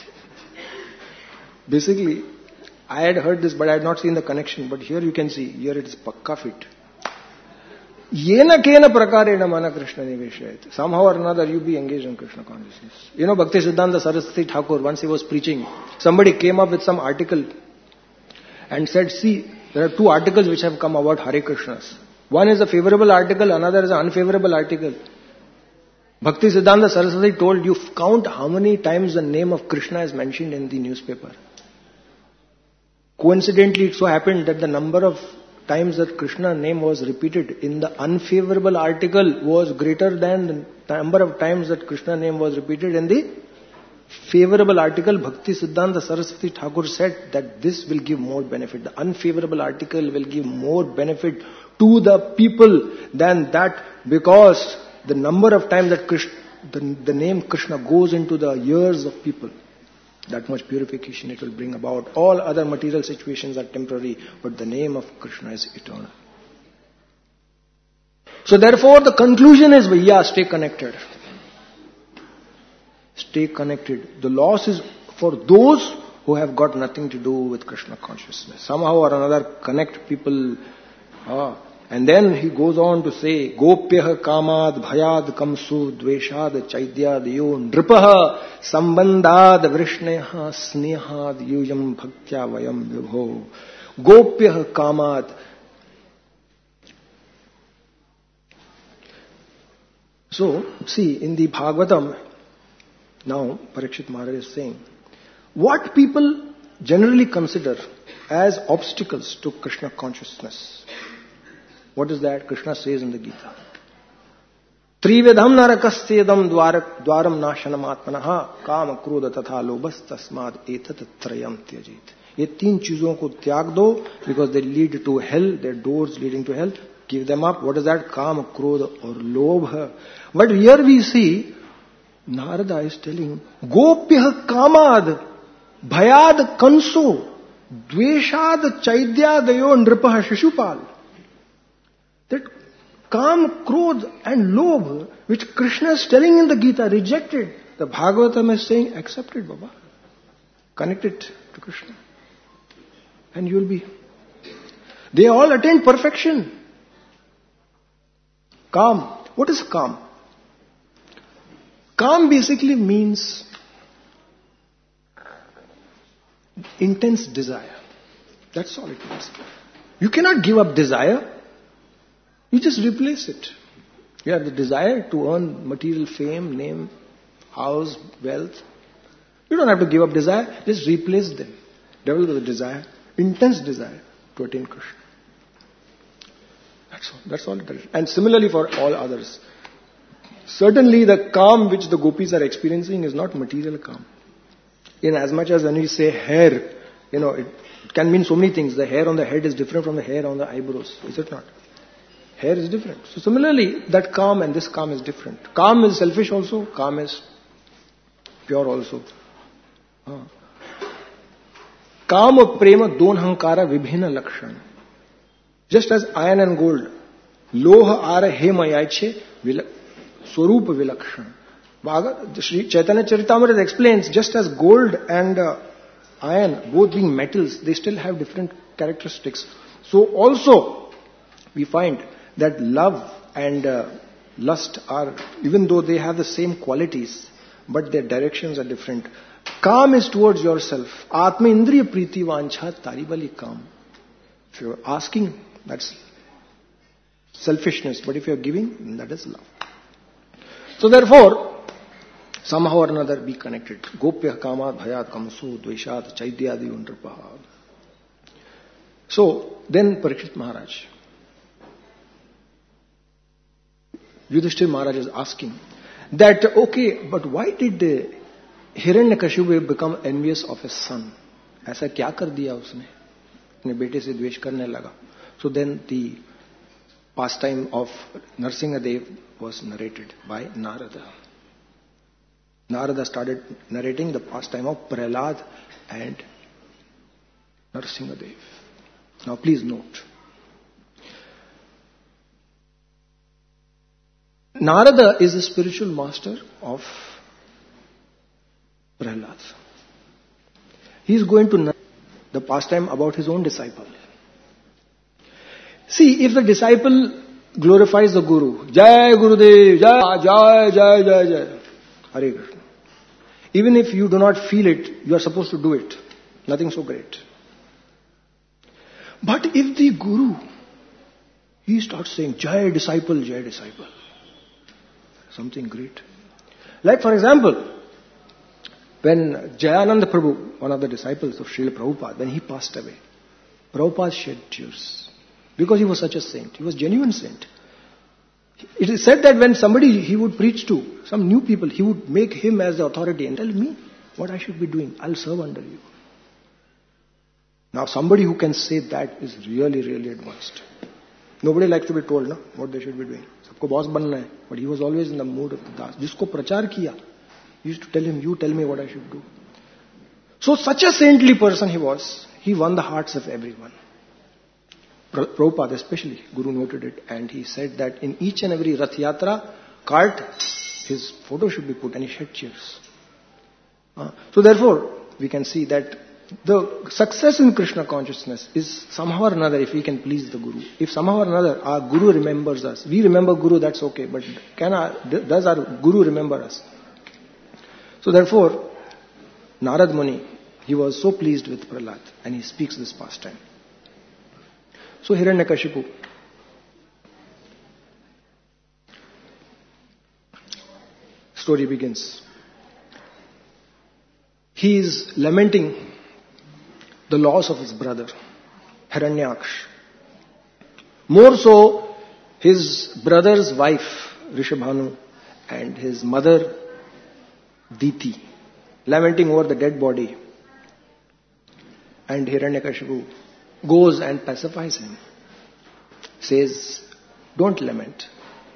Basically, I had heard this, but I had not seen the connection. But here you can see, here it is pakka fit. Yena kena prakarena mana Krishna niveshayat. Somehow or another, you be engaged in Krishna consciousness. You know, Bhakti Siddhanta Saraswati Thakur, once he was preaching, somebody came up with some article and said, see, there are two articles which have come about Hare Krishnas. One is a favorable article, another is an unfavorable article. Bhakti Siddhanta Saraswati told you, count how many times the name of Krishna is mentioned in the newspaper. Coincidentally, it so happened that the number of times that Krishna's name was repeated in the unfavorable article was greater than the number of times that Krishna's name was repeated in the favorable article. Bhakti Siddhanta Saraswati Thakur said that this will give more benefit. The unfavorable article will give more benefit to the people than that, because the number of times that Krishna, the, the name Krishna goes into the ears of people, that much purification it will bring about. All other material situations are temporary, but the name of Krishna is eternal. So therefore the conclusion is, yeah, stay connected. Stay connected. The loss is for those who have got nothing to do with Krishna consciousness. Somehow or another connect people. Ah. And then he goes on to say, Gopyah kamad bhayad kamsu dveshad chaidyad yo nripaha sambandad vrishneha snehad yuyam bhaktya vayam vibho. Gopyah kamad. So, see, in the Bhagavatam, now Parikshit Maharaj is saying, what people generally consider as obstacles to Krishna consciousness. What is that? Krishna says in the Gita. Trivedham narakastyedam dwaram nashanam atmanaha kama krodha tatha lobas tasmad etat trayam tyajit. ये तीन चीजों को त्याग दो, because they lead to hell, their doors leading to hell. Give them up. What is that? Kama, krodha or lobha. But here we see Narada is telling, Gopyah kamad bhayad kanso dveshad chaidyadayo nripaha shishupal. That Kam, Krodh and Lobh, which Krishna is telling in the Gita, rejected. The Bhagavatam is saying, accept it, Baba. Connect it to Krishna. And you will be. They all attain perfection. Kam. What is Kam? Kam basically means intense desire. That's all it means. You cannot give up desire. You just replace it. You have the desire to earn material fame, name, house, wealth. You don't have to give up desire. Just replace them. Develop the desire, intense desire to attain Krishna. That's all. That's all it is. And similarly for all others. Certainly the calm which the gopis are experiencing is not material calm. In as much as when we say hair, you know, it, it can mean so many things. The hair on the head is different from the hair on the eyebrows. Is it not? Hair is different. So similarly, that calm and this calm is different. Calm is selfish also. Calm is pure also. Ah. Kam or prema don hankara vibhina lakshan. Just as iron and gold, loha ara hema yaiche swarupa vilakshan. Sri Chaitanya Charitamrita explains, just as gold and uh, iron, both being metals, they still have different characteristics. So also, we find that love and uh, lust are, even though they have the same qualities, but their directions are different. Kam is towards yourself. Atma indriya priti vancha taribali kam. If you're asking, that's selfishness. But if you're giving, that is love. So therefore, somehow or another be connected. Gopya kama bhayat kamsu dveshad chaidyadi undrapaha. So, then Parikshit Maharaj, Yudhishthira Maharaj is asking that, okay, but why did the Hiranyakashipu become envious of his son? ऐसा क्या कर दिया उसने? अपने बेटे से द्वेष करने लगा. So then the pastime of Narasimhadev was narrated by Narada. Narada started narrating the pastime of Prahlad and Narasimhadev. Now please note. Narada is the spiritual master of Prahlad. He is going to narrate the pastime about his own disciple. See, if the disciple glorifies the Guru, Jai Gurudev, Jai, Jai, Jai, Jai, Jai, Hare Krishna. Even if you do not feel it, you are supposed to do it. Nothing so great. But if the Guru, he starts saying, Jai disciple, Jai disciple, something great. Like for example, when Jayananda Prabhu, one of the disciples of Srila Prabhupada, when he passed away, Prabhupada shed tears. Because he was such a saint. He was a genuine saint. It is said that when somebody he would preach to, some new people, he would make him as the authority and tell me what I should be doing. I'll serve under you. Now somebody who can say that is really, really advanced. Nobody likes to be told no, what they should be doing. Sabko boss banna hai. But he was always in the mood of the das. Jisko prachar kiya, he used to tell him, you tell me what I should do. So such a saintly person he was. He won the hearts of everyone. Prabhupada especially, Guru noted it, and he said that in each and every Rath Yatra cart, his photo should be put and he shed tears. Uh, so therefore, we can see that the success in Krishna consciousness is somehow or another if we can please the Guru. If somehow or another our Guru remembers us, we remember Guru, that's okay, but can our, does our Guru remember us? So therefore, Narad Muni, he was so pleased with Prahlad and he speaks this pastime. So Hiranyakashipu, story begins. He is lamenting the loss of his brother, Hiranyaksh. More so, his brother's wife, Rishabhanu, and his mother, Diti, lamenting over the dead body. And Hiranyakashipu goes and pacifies him. Says, don't lament.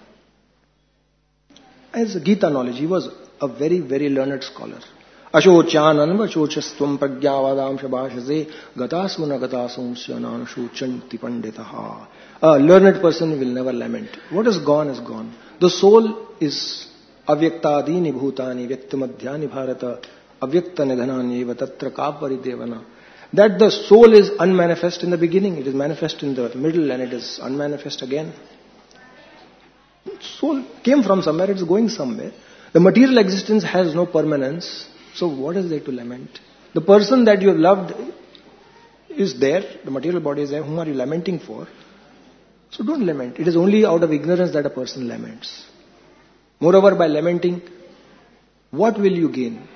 As Gita knowledge, he was a very, very learned scholar. Ashochanam vachochastvam pragyavadam shabashase gatasuna gatasumsya nanashuchanti panditaha. A learned person will never lament. What is gone is gone. The soul is avyaktadini bhutani vyaktamadhyani bharata avyakta nidhanani eva tatra kaparidevana. That the soul is unmanifest in the beginning, it is manifest in the middle, and it is unmanifest again. Soul came from somewhere, it is going somewhere. The material existence has no permanence, so what is there to lament? The person that you have loved is there, the material body is there, whom are you lamenting for? So don't lament. It is only out of ignorance that a person laments. Moreover, by lamenting, what will you gain?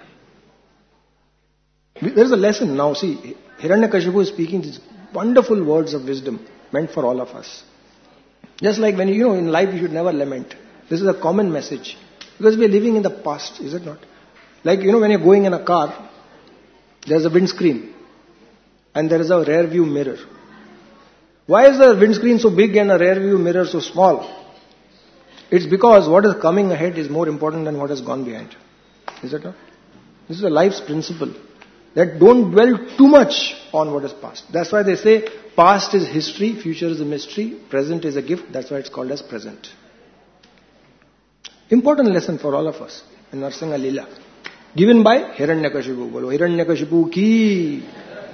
There is a lesson now. See, Hiranyakashipu is speaking these wonderful words of wisdom meant for all of us. Just like when you, you know, in life you should never lament. This is a common message. Because we are living in the past, is it not? Like, you know, when you're going in a car, there's a windscreen and there is a rear view mirror. Why is the windscreen so big and a rear view mirror so small? It's because what is coming ahead is more important than what has gone behind. Is it not? This is a life's principle. That don't dwell too much on what is past. That's why they say past is history, future is a mystery, present is a gift. That's why it's called as present. Important lesson for all of us in Narsingha Leela. Given by Hiranyakashipu. Bolo Hiranyakashipu ki.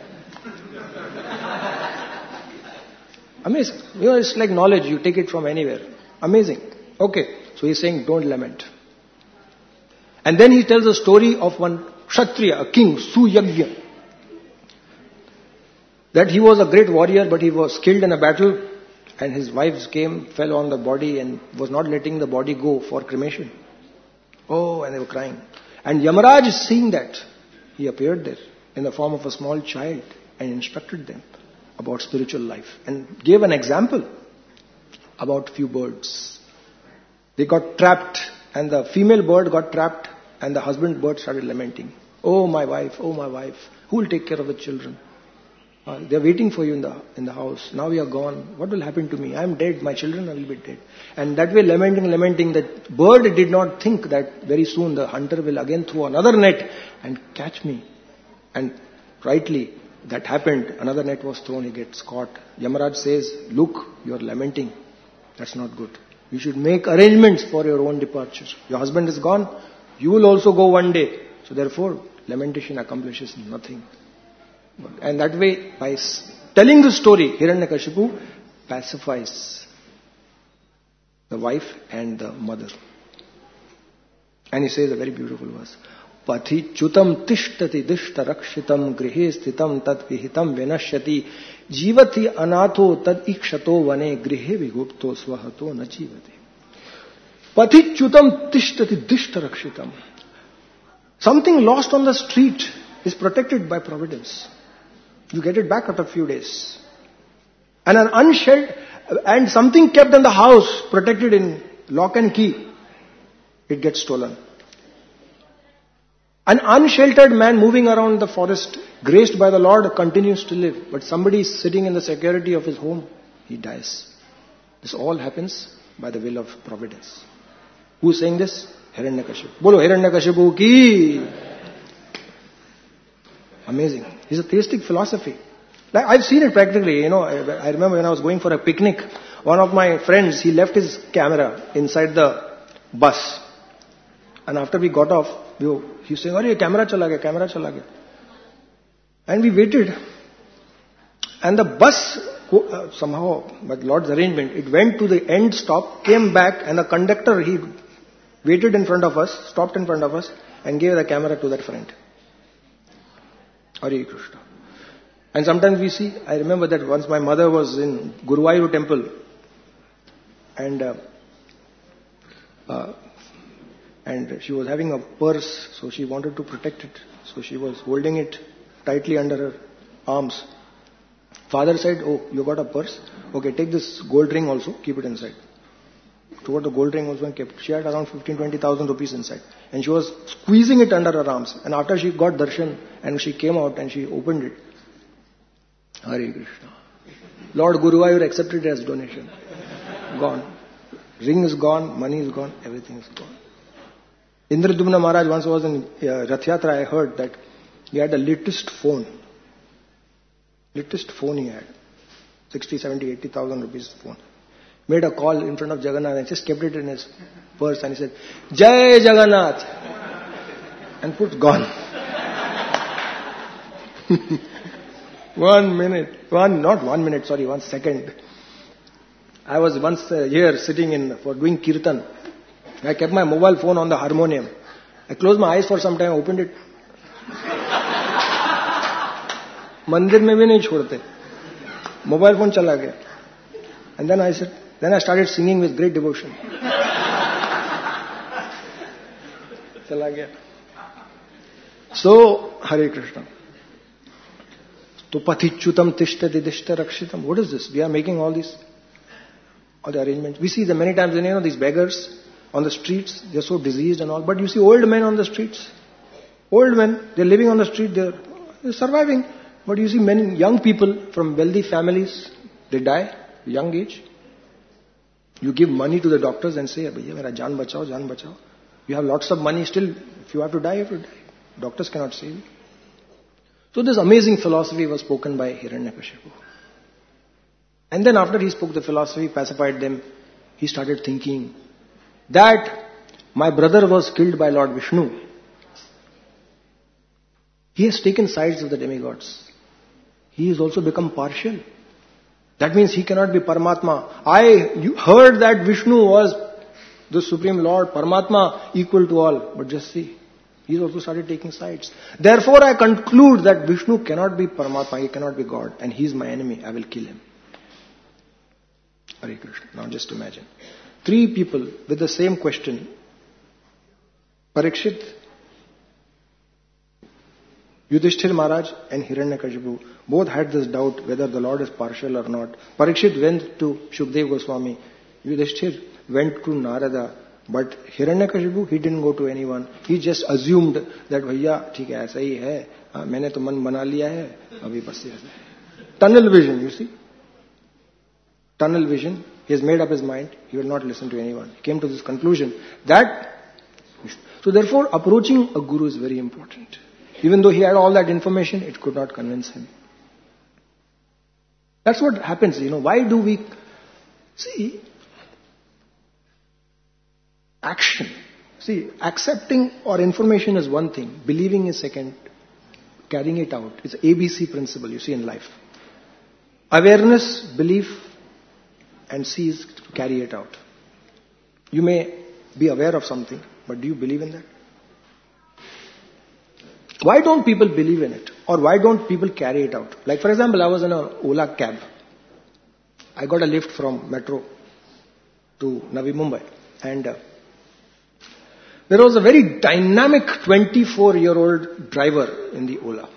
Amazing. You know, it's like knowledge. You take it from anywhere. Amazing. Okay. So he's saying don't lament. And then he tells a story of one Kshatriya, a king, Suyagya. That he was a great warrior, but he was killed in a battle, and his wives came, fell on the body, and was not letting the body go for cremation. Oh, and they were crying. And Yamaraj, seeing that, he appeared there in the form of a small child and instructed them about spiritual life and gave an example about few birds. They got trapped, and the female bird got trapped, and the husband bird started lamenting. Oh my wife, oh my wife, who will take care of the children? Uh, they are waiting for you in the in the house. Now you are gone. What will happen to me? I am dead. My children will be dead. And that way, lamenting, lamenting, that bird did not think that very soon the hunter will again throw another net and catch me. And rightly, that happened. Another net was thrown. He gets caught. Yamaraj says, "Look, you are lamenting. That's not good. You should make arrangements for your own departure. Your husband is gone, you will also go one day. So therefore, lamentation accomplishes nothing. And that way, by telling the story, Hiranyakashipu pacifies the wife and the mother. And he says a very beautiful verse. Pathi chutam tishtati dishta rakshitam grihe sthitam tat vihitam venashyati jivati anatho tad ikshato vane grihe vigupto swahato na jivati. Pathi chutam tishtati dishta rakshitam. Something lost on the street is protected by providence. You get it back after a few days. And an unsheltered, and something kept in the house, protected in lock and key, it gets stolen. An unsheltered man moving around the forest, graced by the Lord, continues to live. But somebody is sitting in the security of his home, he dies. This all happens by the will of providence. Who is saying this? Hiranyakashipu. Bolo Hiranyakashipu ki. Amazing. It's a theistic philosophy. Like I've seen it practically. You know, I, I remember when I was going for a picnic, one of my friends, he left his camera inside the bus. And after we got off, we were, he was saying, "Arey, camera chala gaya, camera chala gaya." And we waited. And the bus, uh, somehow, by the Lord's arrangement, it went to the end stop, came back, and the conductor, he waited in front of us, stopped in front of us, and gave the camera to that friend. Hare Krishna. And sometimes we see, I remember that once my mother was in Guruvayur temple, and uh, uh, and she was having a purse, so she wanted to protect it. So she was holding it tightly under her arms. Father said, "Oh, you got a purse? Okay, take this gold ring also, keep it inside." Took the gold ring also and kept. She had around fifteen, twenty thousand rupees inside. And she was squeezing it under her arms. And after she got darshan and she came out and she opened it, Hare Krishna. Lord Guruvayur accepted it as donation. Gone. Ring is gone, money is gone, everything is gone. Indradumna Maharaj once was in uh, Rath Yatra, I heard that he had the latest phone. Latest phone he had. sixty, seventy, eighty thousand rupees phone. Made a call in front of Jagannath and just kept it in his purse and he said, "Jai Jagannath!" And put gone. One minute, one, not one minute, sorry, one second. I was once uh, here sitting in, for doing kirtan. I kept my mobile phone on the harmonium. I closed my eyes for some time, opened it. Mandir mein bhi nahi chhodte. Mobile phone chala gaya. And then I said, then I started singing with great devotion. Chala gaya. So, Hare Krishna. To pathichutam tishtati dishta rakshitam. What is this? We are making all these, all the arrangements. We see them many times, you know, these beggars on the streets, they're so diseased and all. But you see old men on the streets. Old men, they're living on the street, they're, they're surviving. But you see many young people from wealthy families, they die at young age. You give money to the doctors and say, "Bhaiya, mera jaan bachao, jaan bachao." You have lots of money still. If you have to die, you have to die. Doctors cannot save you. So this amazing philosophy was spoken by Hiranyakashipu. And then after he spoke the philosophy, pacified them, he started thinking that my brother was killed by Lord Vishnu. He has taken sides of the demigods. He has also become partial. That means he cannot be Paramatma. I you heard that Vishnu was the Supreme Lord, Paramatma, equal to all. But just see, he also started taking sides. Therefore I conclude that Vishnu cannot be Paramatma, he cannot be God. And he is my enemy, I will kill him. Hare Krishna. Now just imagine. Three people with the same question. Parikshit, Yudhishthir Maharaj and Hiranyakashipu both had this doubt whether the Lord is partial or not. Parikshit went to Shukdev Goswami. Yudhishthir went to Narada. But Hiranyakashipu, he didn't go to anyone. He just assumed that, "Bhaiya, theek hai, aisa hi hai. Maine to man bana liya hai. Abhi bas aisa hai." Tunnel vision, you see. Tunnel vision. He has made up his mind. He will not listen to anyone. He came to this conclusion that... So therefore, approaching a guru is very important. Even though he had all that information, it could not convince him. That's what happens, you know. Why do we... See, Action. See, accepting or information is one thing, believing is second, carrying it out. It's A B C principle you see in life. Awareness, belief, and C is to carry it out. You may be aware of something, but do you believe in that? Why don't people believe in it? Or why don't people carry it out? Like for example, I was in an Ola cab. I got a lift from Metro to Navi Mumbai. And uh, there was a very dynamic twenty-four-year-old driver in the Ola.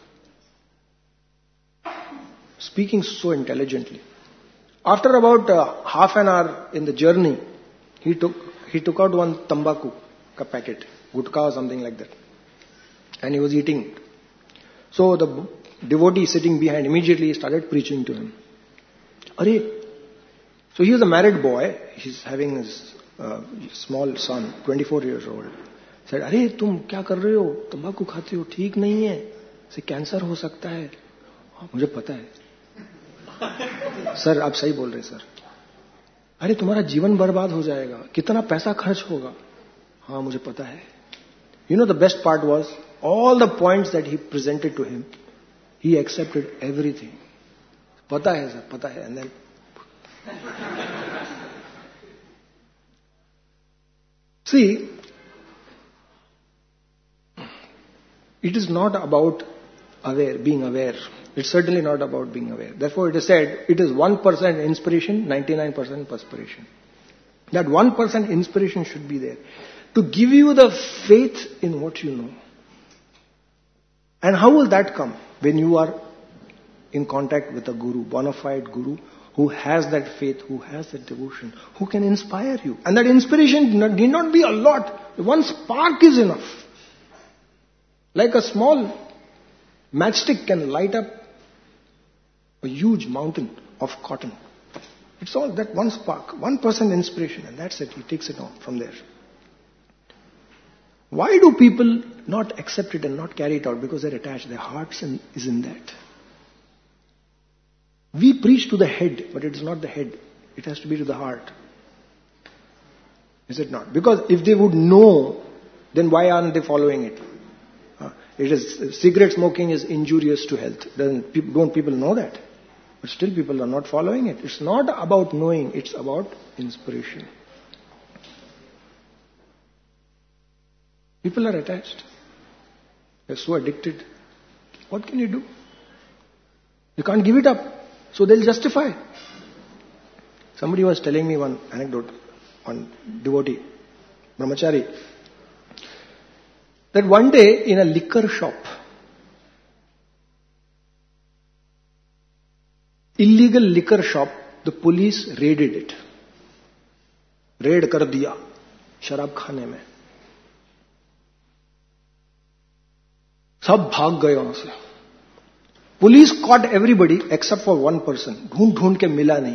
Speaking so intelligently. After about uh, half an hour in the journey, he took he took out one tambaku ka packet, gutka or something like that. And he was eating it. So the devotee sitting behind immediately started preaching to him. Are, so he was a married boy. He's having his uh, small son, twenty-four years old. Said, "Are, tum kya kar rahe ho? Tambaku khate ho? Theek nahi hai. इससे cancer हो सकता है." मुझे पता है sir, आप सही बोल रहे सर. अरे तुम्हारा जीवन बर्बाद हो जाएगा, कितना पैसा खर्च होगा. हाँ मुझे पता है. You know the best part was, all the points that he presented to him, he accepted everything. Pata hai sir, pata hai. And then see, it is not about aware, being aware. It's certainly not about being aware. Therefore it is said, it is one percent inspiration, ninety-nine percent perspiration. That one percent inspiration should be there to give you the faith in what you know. And how will that come? When you are in contact with a guru, bona fide guru, who has that faith, who has that devotion, who can inspire you. And that inspiration need not be a lot. One spark is enough. Like a small matchstick can light up a huge mountain of cotton. It's all that one spark, one percent inspiration, and that's it. He takes it on from there. Why do people not accept it and not carry it out? Because they're attached. Their hearts is in that. We preach to the head, but it is not the head. It has to be to the heart. Is it not? Because if they would know, then why aren't they following it? Uh, it is cigarette smoking is injurious to health. Doesn't, don't people know that? But still people are not following it. It's not about knowing, it's about inspiration. People are attached. They're so addicted. What can you do? You can't give it up. So they'll justify. Somebody was telling me one anecdote, one devotee, brahmachari, that one day in a liquor shop, illegal liquor shop, the police raided it. Raid kar diya, sharab khane mein. सब भाग गए वहां से. Police caught everybody except for one person. ढूंढ ढूंढ के मिला नहीं.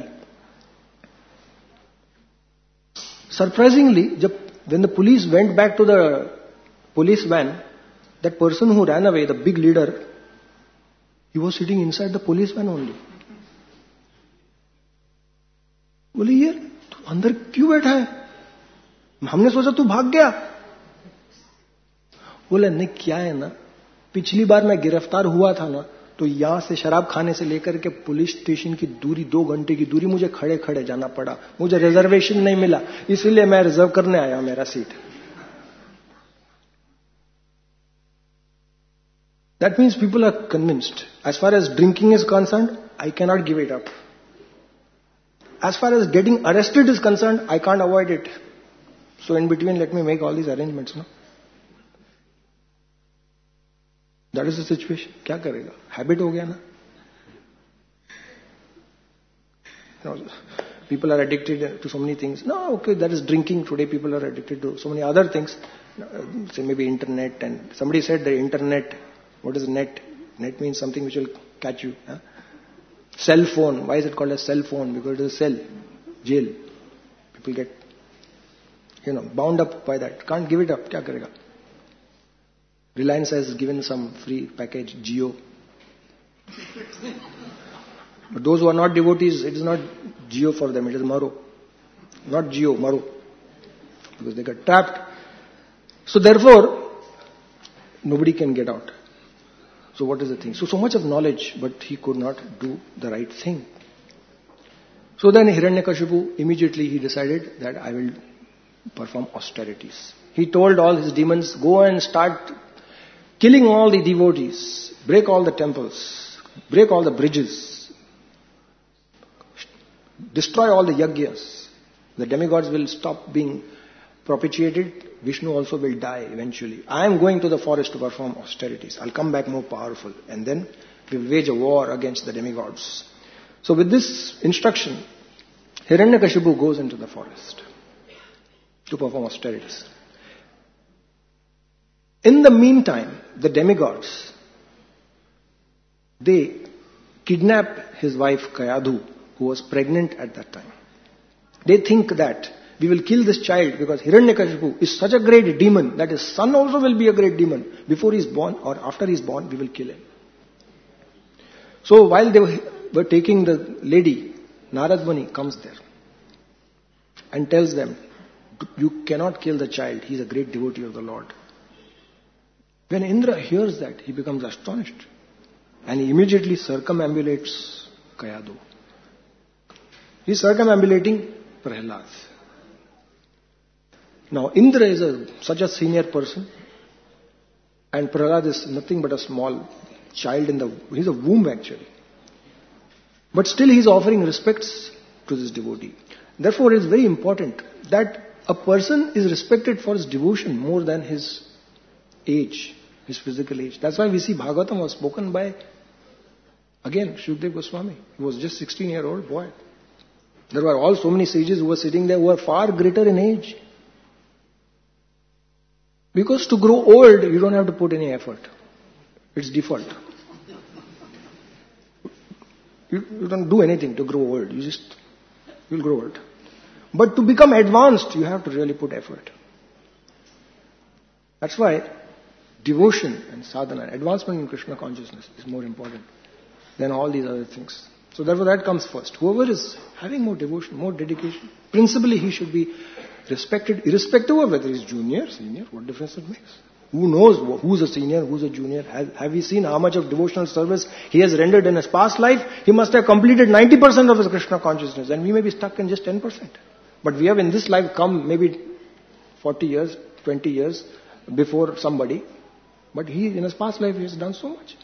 Surprisingly, जब when the police went back to the police van, that person who ran away, the big leader, he was sitting inside the police van only. बोले यार तू अंदर क्यों बैठा है? हमने सोचा तू भाग गया. बोले नहीं, क्या है ना, पिछली बार मैं गिरफ्तार हुआ था ना, तो यहां से शराब खाने से लेकर के पुलिस स्टेशन की दूरी, दो घंटे की दूरी, मुझे खड़े खड़े जाना पड़ा. मुझे रिजर्वेशन नहीं मिला, इसलिए मैं रिजर्व करने आया मेरा seat. That means people are convinced. As far as drinking is concerned, I cannot give it up. As far as getting arrested is concerned, I can't avoid it. So in between, let me make all these arrangements. No? That is the situation. क्या करेगा? Habit हो गया ना. You know, people are addicted to so many things. No, okay, that is drinking. Today people are addicted to so many other things. Say maybe internet, and somebody said the internet. What is net? Net means something which will catch you. Huh? Cell phone. Why is it called a cell phone? Because it is a cell. Jail. People get, you know, bound up by that. Can't give it up. Kya karega? Reliance has given some free package, Jio. But those who are not devotees, it is not Jio for them. It is Maro. Not Jio, Maro. because they got trapped. So therefore, nobody can get out. So what is the thing? So, so much of knowledge, but he could not do the right thing. So then Hiranyakashipu, immediately he decided that I will perform austerities. He told all his demons, go and start killing all the devotees, break all the temples, break all the bridges, destroy all the yagyas. The demigods will stop being propitiated. Vishnu also will die eventually. I am going to the forest to perform austerities. I'll come back more powerful. And then we will wage a war against the demigods. So with this instruction, Hiranyakashipu goes into the forest to perform austerities. In the meantime, the demigods, they kidnap his wife Kayadu, who was pregnant at that time. They think that we will kill this child because Hiranyakashipu is such a great demon that his son also will be a great demon. Before he is born or after he is born, we will kill him. So while they were, were taking the lady, Narad Muni comes there and tells them, you cannot kill the child. He is a great devotee of the Lord. When Indra hears that, he becomes astonished and he immediately circumambulates Kayadu. He is circumambulating Prahlad. Now, Indra is a, such a senior person, and Prahlad is nothing but a small child in the, he's a womb actually. But still he is offering respects to this devotee. Therefore, it is very important that a person is respected for his devotion more than his age, his physical age. That's why we see Bhagavatam was spoken by, again, Shukdev Goswami. He was just sixteen year old boy. There were all so many sages who were sitting there who were far greater in age. Because to grow old, you don't have to put any effort. It's default. You, you don't do anything to grow old. You just, you'll grow old. But to become advanced, you have to really put effort. That's why devotion and sadhana, advancement in Krishna consciousness is more important than all these other things. So therefore that comes first. Whoever is having more devotion, more dedication, principally he should be respected irrespective of whether he's junior, senior, what difference it makes. Who knows who's a senior, who's a junior? Have, have we seen how much of devotional service he has rendered in his past life? He must have completed ninety percent of his Krishna consciousness and we may be stuck in just ten percent. But we have in this life come maybe forty years, twenty years before somebody. But he, in his past life, he has done so much.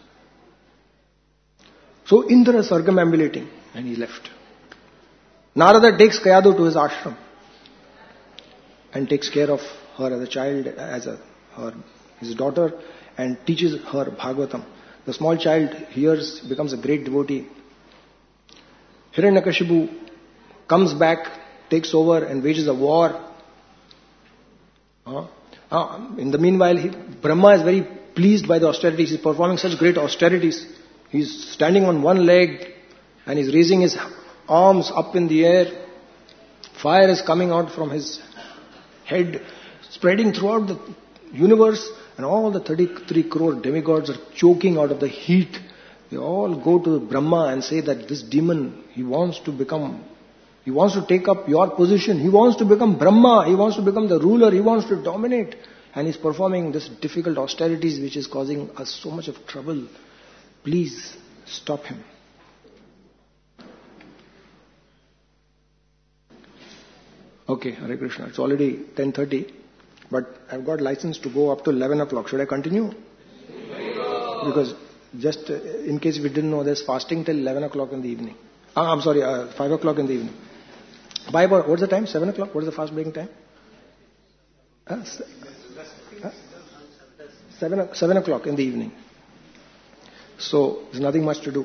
So Indra is circumambulating and he left. Narada takes Kayadu to his ashram and takes care of her as a child, as a her his daughter, and teaches her Bhagavatam. The small child hears, becomes a great devotee. Hiranyakashipu comes back, takes over and wages a war. Uh, uh, in the meanwhile, he, Brahma is very pleased by the austerities. He is performing such great austerities. He is standing on one leg and he is raising his arms up in the air. Fire is coming out from his head, spreading throughout the universe, and all the thirty-three crore demigods are choking out of the heat. They all go to Brahma and say that this demon, he wants to become, he wants to take up your position. He wants to become Brahma. He wants to become the ruler. He wants to dominate. And he's performing this difficult austerities which is causing us so much of trouble. Please stop him. Okay, Hare Krishna. It's already ten thirty. But I've got license to go up to eleven o'clock. Should I continue? Because just uh, in case we didn't know, there's fasting till eleven o'clock in the evening. Ah, I'm sorry, uh, five o'clock in the evening. By about, what's the time? seven o'clock? What is the fast breaking time? Uh, se- uh, seven, seven o'clock in the evening. So, there's nothing much to do.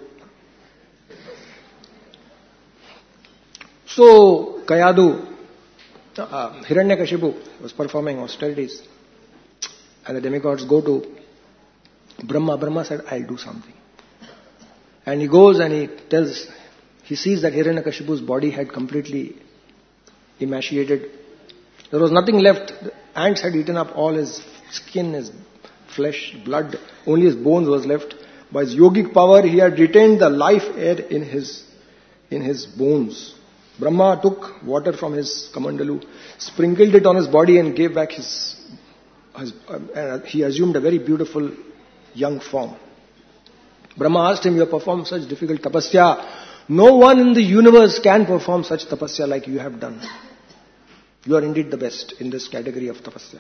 So, Kayadu, uh, Hiranyakashipu was performing austerities. And the demigods go to Brahma. Brahma said, I'll do something. And he goes and he tells, he sees that Hiranyakashipu's body had completely emaciated. There was nothing left. The ants had eaten up all his skin, his flesh, blood. Only his bones was left. By his yogic power, he had retained the life air in his, in his bones. Brahma took water from his kamandalu, sprinkled it on his body and gave back his, his uh, he assumed a very beautiful young form. Brahma asked him, you have performed such difficult tapasya. No one in the universe can perform such tapasya like you have done. You are indeed the best in this category of tapasya.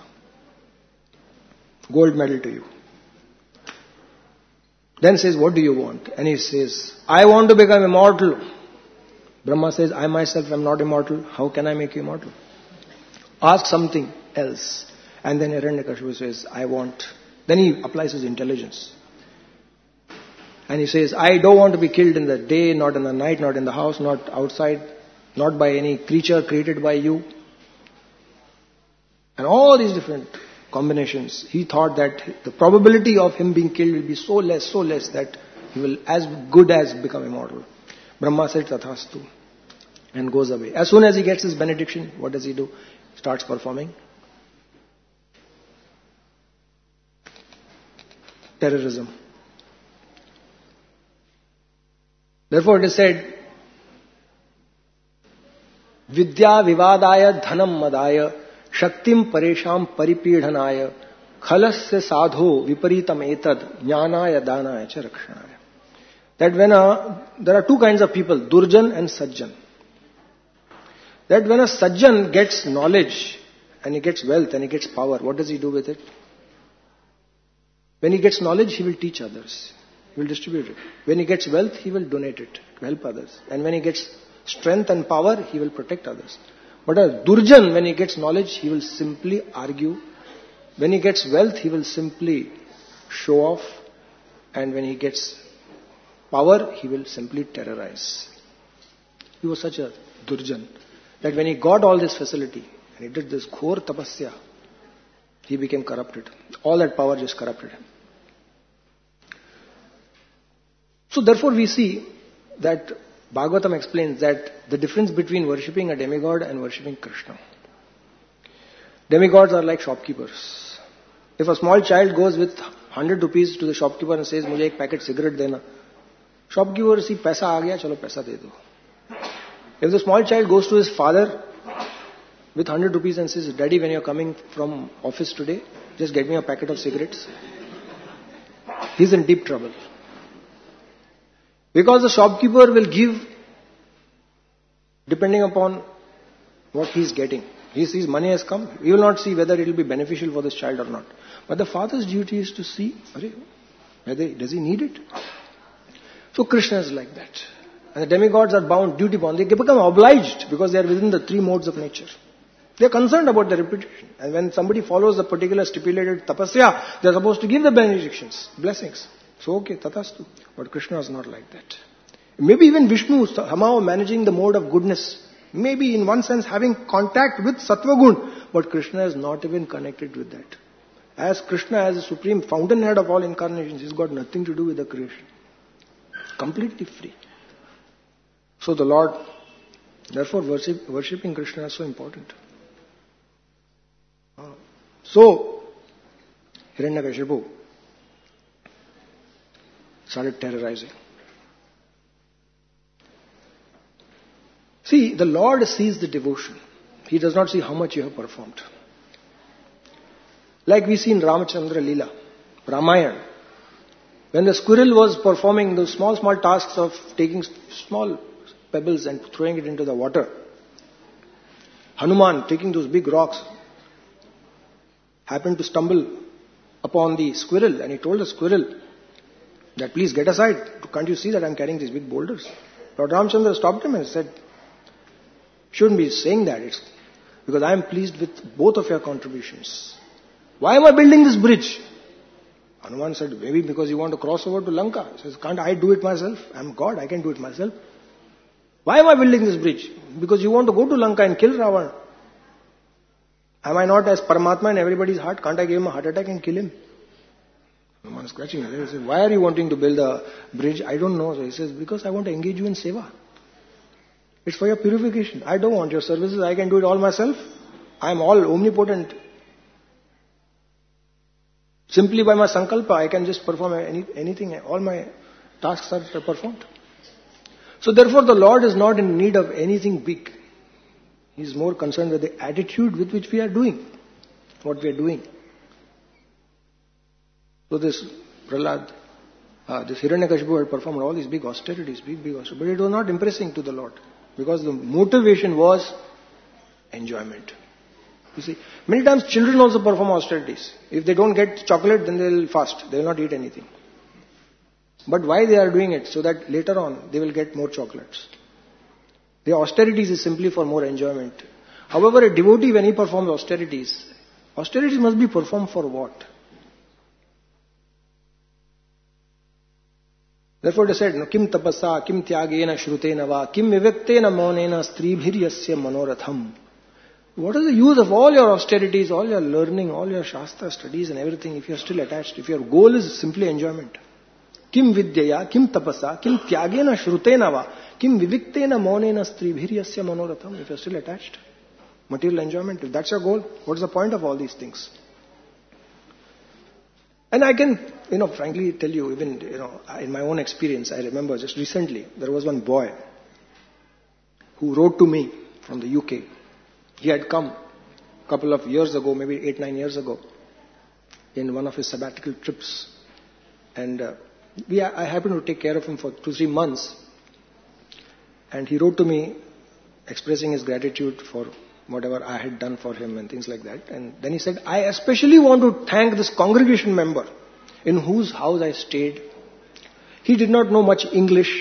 Gold medal to you. Then says, what do you want? And he says, I want to become immortal. Brahma says, I myself am not immortal. How can I make you immortal? Ask something else. And then Hiranyakashipu says, I want. Then he applies his intelligence. And he says, I don't want to be killed in the day, not in the night, not in the house, not outside, not by any creature created by you. And all these different combinations. He thought that the probability of him being killed will be so less, so less that he will as good as become immortal. Brahma said, Tathastu, and goes away. As soon as he gets his benediction, what does he do? Starts performing terrorism. Therefore it is said, Vidya vivadaya dhanam madaya Shaktim paresham paripidhanaya khalasya sadho viparitam etad jnanaya danaya cha rakshanaya. That when a, there are two kinds of people, Durjan and Sajjan. That when a Sajjan gets knowledge and he gets wealth and he gets power, what does he do with it? When he gets knowledge, he will teach others. He will distribute it. When he gets wealth, he will donate it to help others. And when he gets strength and power, he will protect others. But a Durjan, when he gets knowledge, he will simply argue. When he gets wealth, he will simply show off. And when he gets power, he will simply terrorize. He was such a Durjan that when he got all this facility and he did this ghor tapasya, he became corrupted. All that power just corrupted him. So therefore we see that Bhagavatam explains that the difference between worshipping a demigod and worshipping Krishna. Demigods are like shopkeepers. If a small child goes with one hundred rupees to the shopkeeper and says, "Mujhe ek packet cigarette dena," shopkeeper says, "Paisa aa gaya, chalo paisa de do." If the small child goes to his father with one hundred rupees and says, "Daddy, when you are coming from office today, just get me a packet of cigarettes," he's in deep trouble. Because the shopkeeper will give depending upon what he is getting. He sees money has come. He will not see whether it will be beneficial for this child or not. But the father's duty is to see, whether does he need it? So Krishna is like that. And the demigods are bound, duty bound. They become obliged because they are within the three modes of nature. They are concerned about the reputation. And when somebody follows a particular stipulated tapasya, they are supposed to give the benedictions, blessings. So okay, tathastu. But Krishna is not like that. Maybe even Vishnu is somehow managing the mode of goodness. Maybe in one sense having contact with Sattva Gun. But Krishna is not even connected with that. As Krishna, as the supreme fountainhead of all incarnations, he's got nothing to do with the creation. Completely free. So the Lord, therefore worship, worshipping Krishna is so important. So, Hiranyakashipu started terrorizing. See, the Lord sees the devotion. He does not see how much you have performed. Like we see in Ramachandra Leela, Ramayana. When the squirrel was performing those small, small tasks of taking small pebbles and throwing it into the water, Hanuman taking those big rocks happened to stumble upon the squirrel, and he told the squirrel that, "Please get aside. Can't you see that I'm carrying these big boulders?" Lord Ramchandra stopped him and said, "Shouldn't be saying that. It's because I am pleased with both of your contributions. Why am I building this bridge?" Hanuman said, "Maybe because you want to cross over to Lanka." He says, "Can't I do it myself? I'm God, I can do it myself." "Why am I building this bridge?" "Because you want to go to Lanka and kill Ravana. Am I not as Paramatma in everybody's heart? Can't I give him a heart attack and kill him?" Hanuman is scratching his head. He says, "Why are you wanting to build a bridge?" "I don't know." So he says, "Because I want to engage you in seva. It's for your purification. I don't want your services. I can do it all myself. I am all omnipotent. Simply by my sankalpa, I can just perform any, anything. All my tasks are performed." So therefore the Lord is not in need of anything big. He is more concerned with the attitude with which we are doing what we are doing. So this Prahlad, uh, this Hiranyakashipu had performed all these big austerities, big, big austerities, but it was not impressing to the Lord because the motivation was enjoyment. You see, many times children also perform austerities. If they don't get chocolate, then they will fast. They will not eat anything. But why they are doing it? So that later on they will get more chocolates. The austerities is simply for more enjoyment. However, a devotee, when he performs austerities, austerities must be performed for what? Therefore, they said, Kim tapasa, kim tyagena shrutena va, kim viviktena maunena stribhiryasya manoratham. What is the use of all your austerities, all your learning, all your shastra studies and everything if you are still attached, if your goal is simply enjoyment? Kim vidyaya, kim tapasa, kim tyagena shrutena va, kim viviktena maunena stribhiryasya manoratham. If you are still attached, material enjoyment, if that's your goal, what is the point of all these things? And I can, you know, frankly tell you, even, you know, in my own experience, I remember just recently, there was one boy who wrote to me from the U K. He had come a couple of years ago, maybe eight, nine years ago, in one of his sabbatical trips. And uh, we, I happened to take care of him for two, three months. And he wrote to me expressing his gratitude for whatever I had done for him and things like that. And then he said, I especially want to thank this congregation member in whose house I stayed. He did not know much English,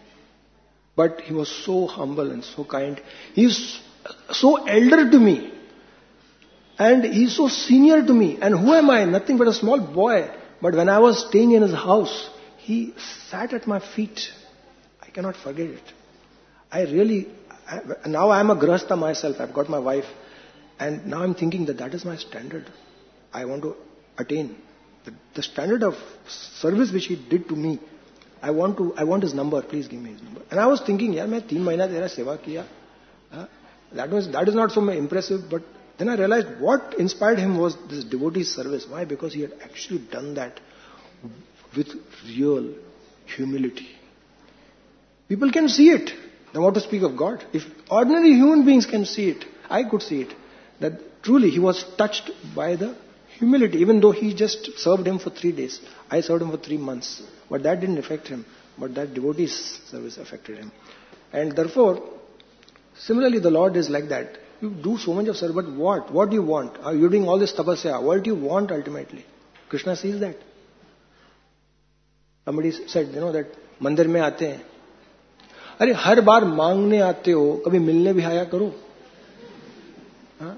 but he was so humble and so kind. He is so elder to me. And he is so senior to me. And who am I? Nothing but a small boy. But when I was staying in his house, he sat at my feet. I cannot forget it. I really... I, now I am a grahastha myself. I've got my wife. And now I'm thinking that that is my standard. I want to attain. The, the standard of service which he did to me. I want to. I want his number. Please give me his number. And I was thinking, yaar, main teen mahina tera seva kiya. Huh? That was, that is not so impressive. But then I realized what inspired him was this devotee service. Why? Because he had actually done that with real humility. People can see it. Then what to speak of God? If ordinary human beings can see it, I could see it, that truly he was touched by the humility, even though he just served him for three days. I served him for three months. But that didn't affect him. But that devotee's service affected him. And therefore, similarly the Lord is like that. You do so much of service, but what? What do you want? Are you doing all this tapasya? What do you want ultimately? Krishna sees that. Somebody said, you know, that mandir mein aate hain. अरे हर बार मांगने आते हो, कभी मिलने भी आया करो. हाँ?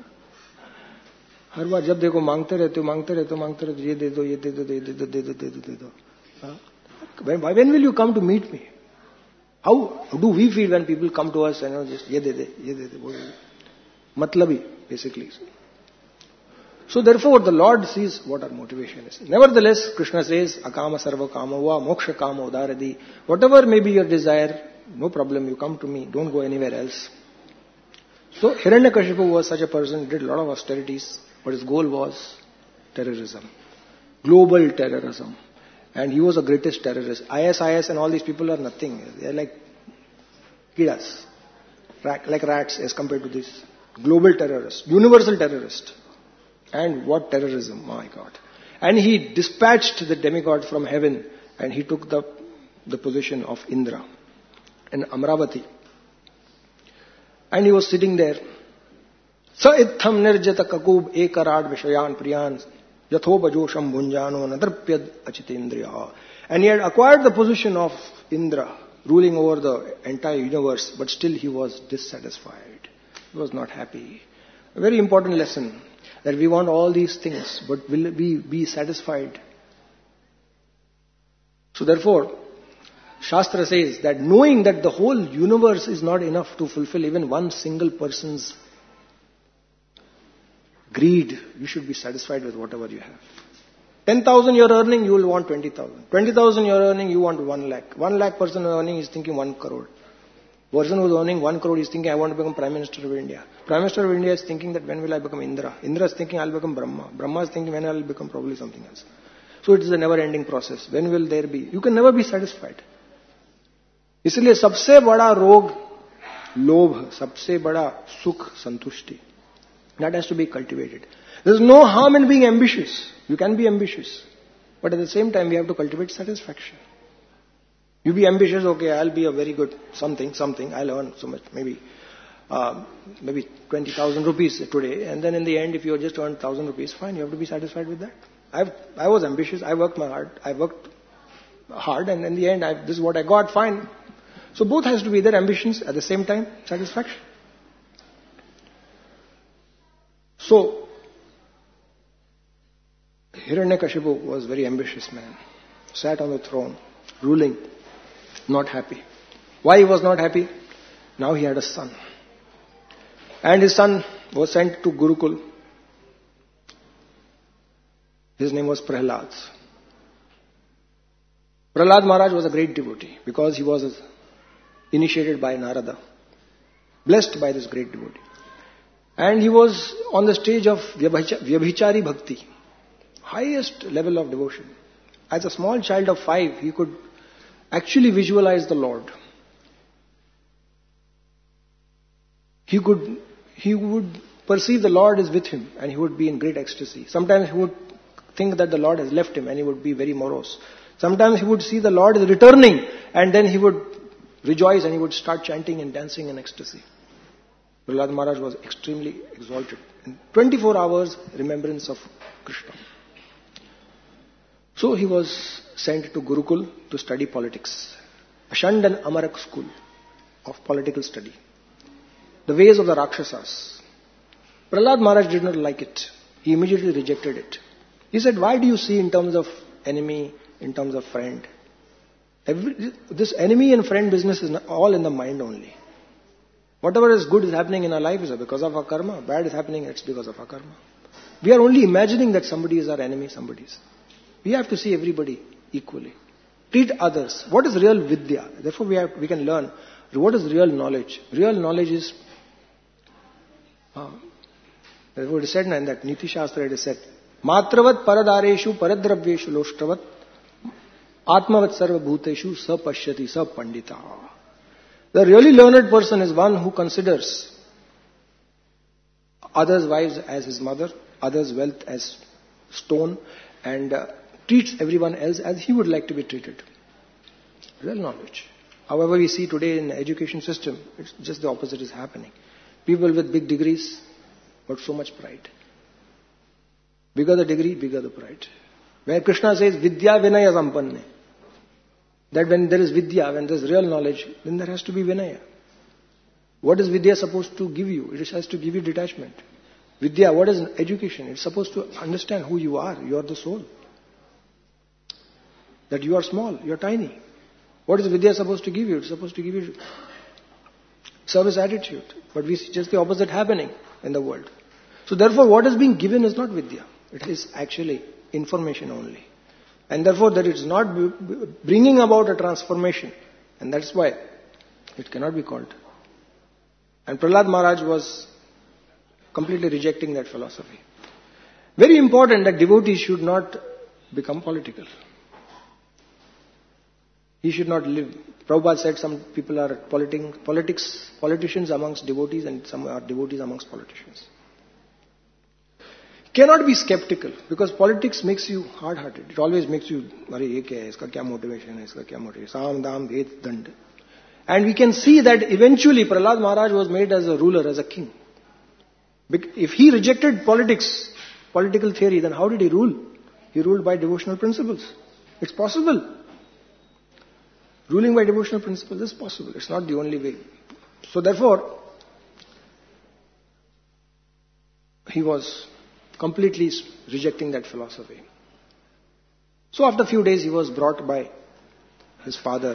हर बार जब देखो मांगते रहते हो, मांगते रहते हो, मांगते रहते हो, ये दे दो, ये दे दो, दे दो, दे दो, दे दो, दे दो. हाँ? When, when will you come to meet me? How do we feel when people come to us and, you know, just ये दे दे, ये दे दे, वो दे दे. मतलबी, basically. So therefore the Lord sees what our motivation is. Nevertheless, Krishna says, akama sarva kama va moksha kama udaradi. Whatever may be your desire, no problem, you come to me, don't go anywhere else. So Hiranyakashipu was such a person, did a lot of austerities, but his goal was terrorism. Global terrorism. And he was the greatest terrorist. I S I S and all these people are nothing. They are like kidas, like rats as compared to this. Global terrorist, universal terrorist. And what terrorism, my God. And he dispatched the demigod from heaven and he took the, the position of Indra in Amravati. And he was sitting there. Sa itham nirjata kakub ekarad vishayan priyan yathobajosham bhunjano nadarpyad achitendriya. And he had acquired the position of Indra, ruling over the entire universe, but still he was dissatisfied. He was not happy. A very important lesson, that we want all these things, but will we be satisfied? So therefore, Shastra says that knowing that the whole universe is not enough to fulfill even one single person's greed, you should be satisfied with whatever you have. ten thousand you're earning, you will want twenty thousand. twenty thousand you're earning, you want one lakh. one lakh person earning is thinking one crore. Person who's earning one crore is thinking, I want to become Prime Minister of India. Prime Minister of India is thinking that when will I become Indra? Indra is thinking I'll become Brahma. Brahma is thinking when I'll become probably something else. So it is a never-ending process. When will there be? You can never be satisfied. इसलिए सबसे बड़ा रोग लोभ, सबसे बड़ा सुख संतुष्टि. That has to be cultivated. There is no harm in being ambitious. You can be ambitious. But at the same time, we have to cultivate satisfaction. You be ambitious, okay, I'll be a very good something, something, I'll earn so much, maybe uh, maybe twenty thousand rupees today, and then in the end, if you just earn one thousand rupees, fine, you have to be satisfied with that. I've, I was ambitious, I worked my hard, I worked hard, and in the end, I, this is what I got, fine. So both has to be there, ambitions, at the same time, satisfaction. So, Hiranyakashipu was a very ambitious man, sat on the throne, ruling, not happy. Why he was not happy? Now he had a son. And his son was sent to Gurukul. His name was Prahlad. Prahlad Maharaj was a great devotee because he was initiated by Narada, blessed by this great devotee. And he was on the stage of Vyabhichari Bhakti, highest level of devotion. As a small child of five, he could actually visualize the Lord. He could, he would perceive the Lord is with him and he would be in great ecstasy. Sometimes he would think that the Lord has left him and he would be very morose. Sometimes he would see the Lord is returning and then he would rejoice and he would start chanting and dancing in ecstasy. Prahlad Maharaj was extremely exalted. In twenty-four hours, remembrance of Krishna. So he was sent to Gurukul to study politics. Ashand and Amarak school of political study. The ways of the Rakshasas. Prahlad Maharaj did not like it. He immediately rejected it. He said, why do you see in terms of enemy, in terms of friend? Every, this enemy and friend business is all in the mind only. Whatever is good is happening in our life is because of our karma. Bad is happening, it's because of our karma. We are only imagining that somebody is our enemy, somebody is. We have to see everybody equally. Treat others. What is real vidya? Therefore we, have, we can learn what is real knowledge. Real knowledge is, uh, therefore it is said in that Niti Shastra, it is said, Matravat paradareshu paradravyeshu loshtravat atmavat sarva bhuteshu sa pashyati sa pandita. The really learned person is one who considers others' wives as his mother, others' wealth as stone, and uh, treats everyone else as he would like to be treated. Real knowledge. However, we see today in the education system, it's just the opposite is happening. People with big degrees, but so much pride. Bigger the degree, bigger the pride. Where Krishna says, Vidya Vinaya Sampanne. That when there is Vidya, when there is real knowledge, then there has to be Vinaya. What is Vidya supposed to give you? It has to give you detachment. Vidya, what is education? It's supposed to understand who you are. You are the soul. That you are small, you are tiny. What is Vidya supposed to give you? It's supposed to give you service attitude. But we see just the opposite happening in the world. So therefore what is being given is not Vidya. It is actually information only. And therefore that it's not bringing about a transformation. And that's why it cannot be called. And Prahlad Maharaj was completely rejecting that philosophy. Very important that devotees should not become political. He should not live. Prabhupada said some people are politi- politics, politicians amongst devotees and some are devotees amongst politicians. Cannot be skeptical because politics makes you hard-hearted. It always makes you, "Arey, ye kya hai? Iska kya motivation hai? Iska kya motivation? Sam, dam, ved, dand." And we can see that eventually Prahlad Maharaj was made as a ruler, as a king. If he rejected politics, political theory, then how did he rule? He ruled by devotional principles. It's possible. Ruling by devotional principles is possible. It's not the only way. So therefore, he was completely rejecting that philosophy. So after a few days he was brought by his father,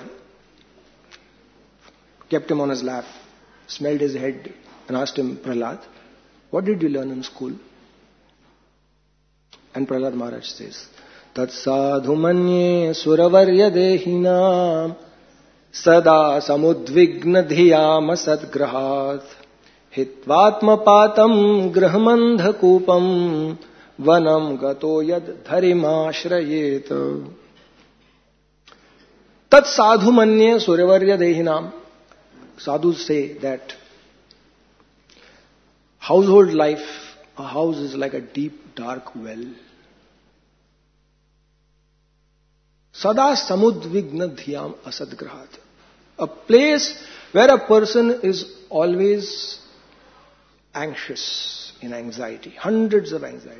kept him on his lap, smelled his head and asked him, Prahlad, what did you learn in school? And Prahlad Maharaj says, Tat sadhu manye suravarya dehina sada samudvigna dhiyama sadgrahat hitvatma patam grahmandha kupam vanam gato yad dharimāshrayet. Tat sadhu manye suryavarya dehinam. Sadhus say that household life, a house is like a deep, dark well. Sada samudvigna dhyam asadgrahat. A place where a person is always anxious, in anxiety, hundreds of anxieties.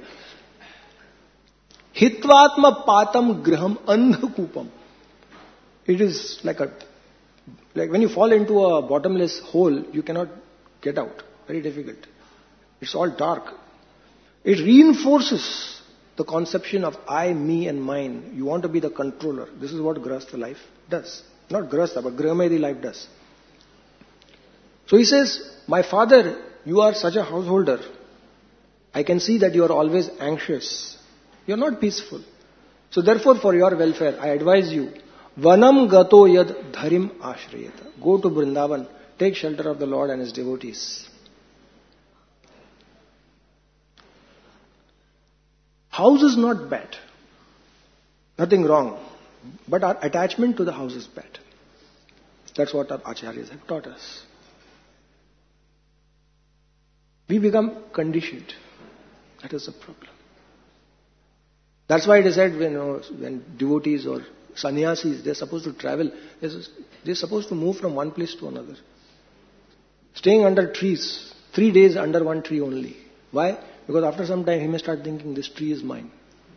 Hitvatma patam griham andhakupam. It is like a, like when you fall into a bottomless hole, you cannot get out. Very difficult. It's all dark. It reinforces the conception of I, me and mine. You want to be the controller. This is what Grahastha life does. Not Grahastha, but Grihamedi life does. So he says, my father, you are such a householder. I can see that you are always anxious. You are not peaceful. So therefore, for your welfare, I advise you, Vanam gato yad dharim ashrayata. Go to Vrindavan. Take shelter of the Lord and His devotees. House is not bad. Nothing wrong. But our attachment to the house is bad. That's what our acharyas have taught us. We become conditioned. That is the problem. That's why it is said when, you know, when devotees or sannyasis, they're supposed to travel, they're supposed to move from one place to another. Staying under trees, three days under one tree only. Why? Because after some time he may start thinking, this tree is mine.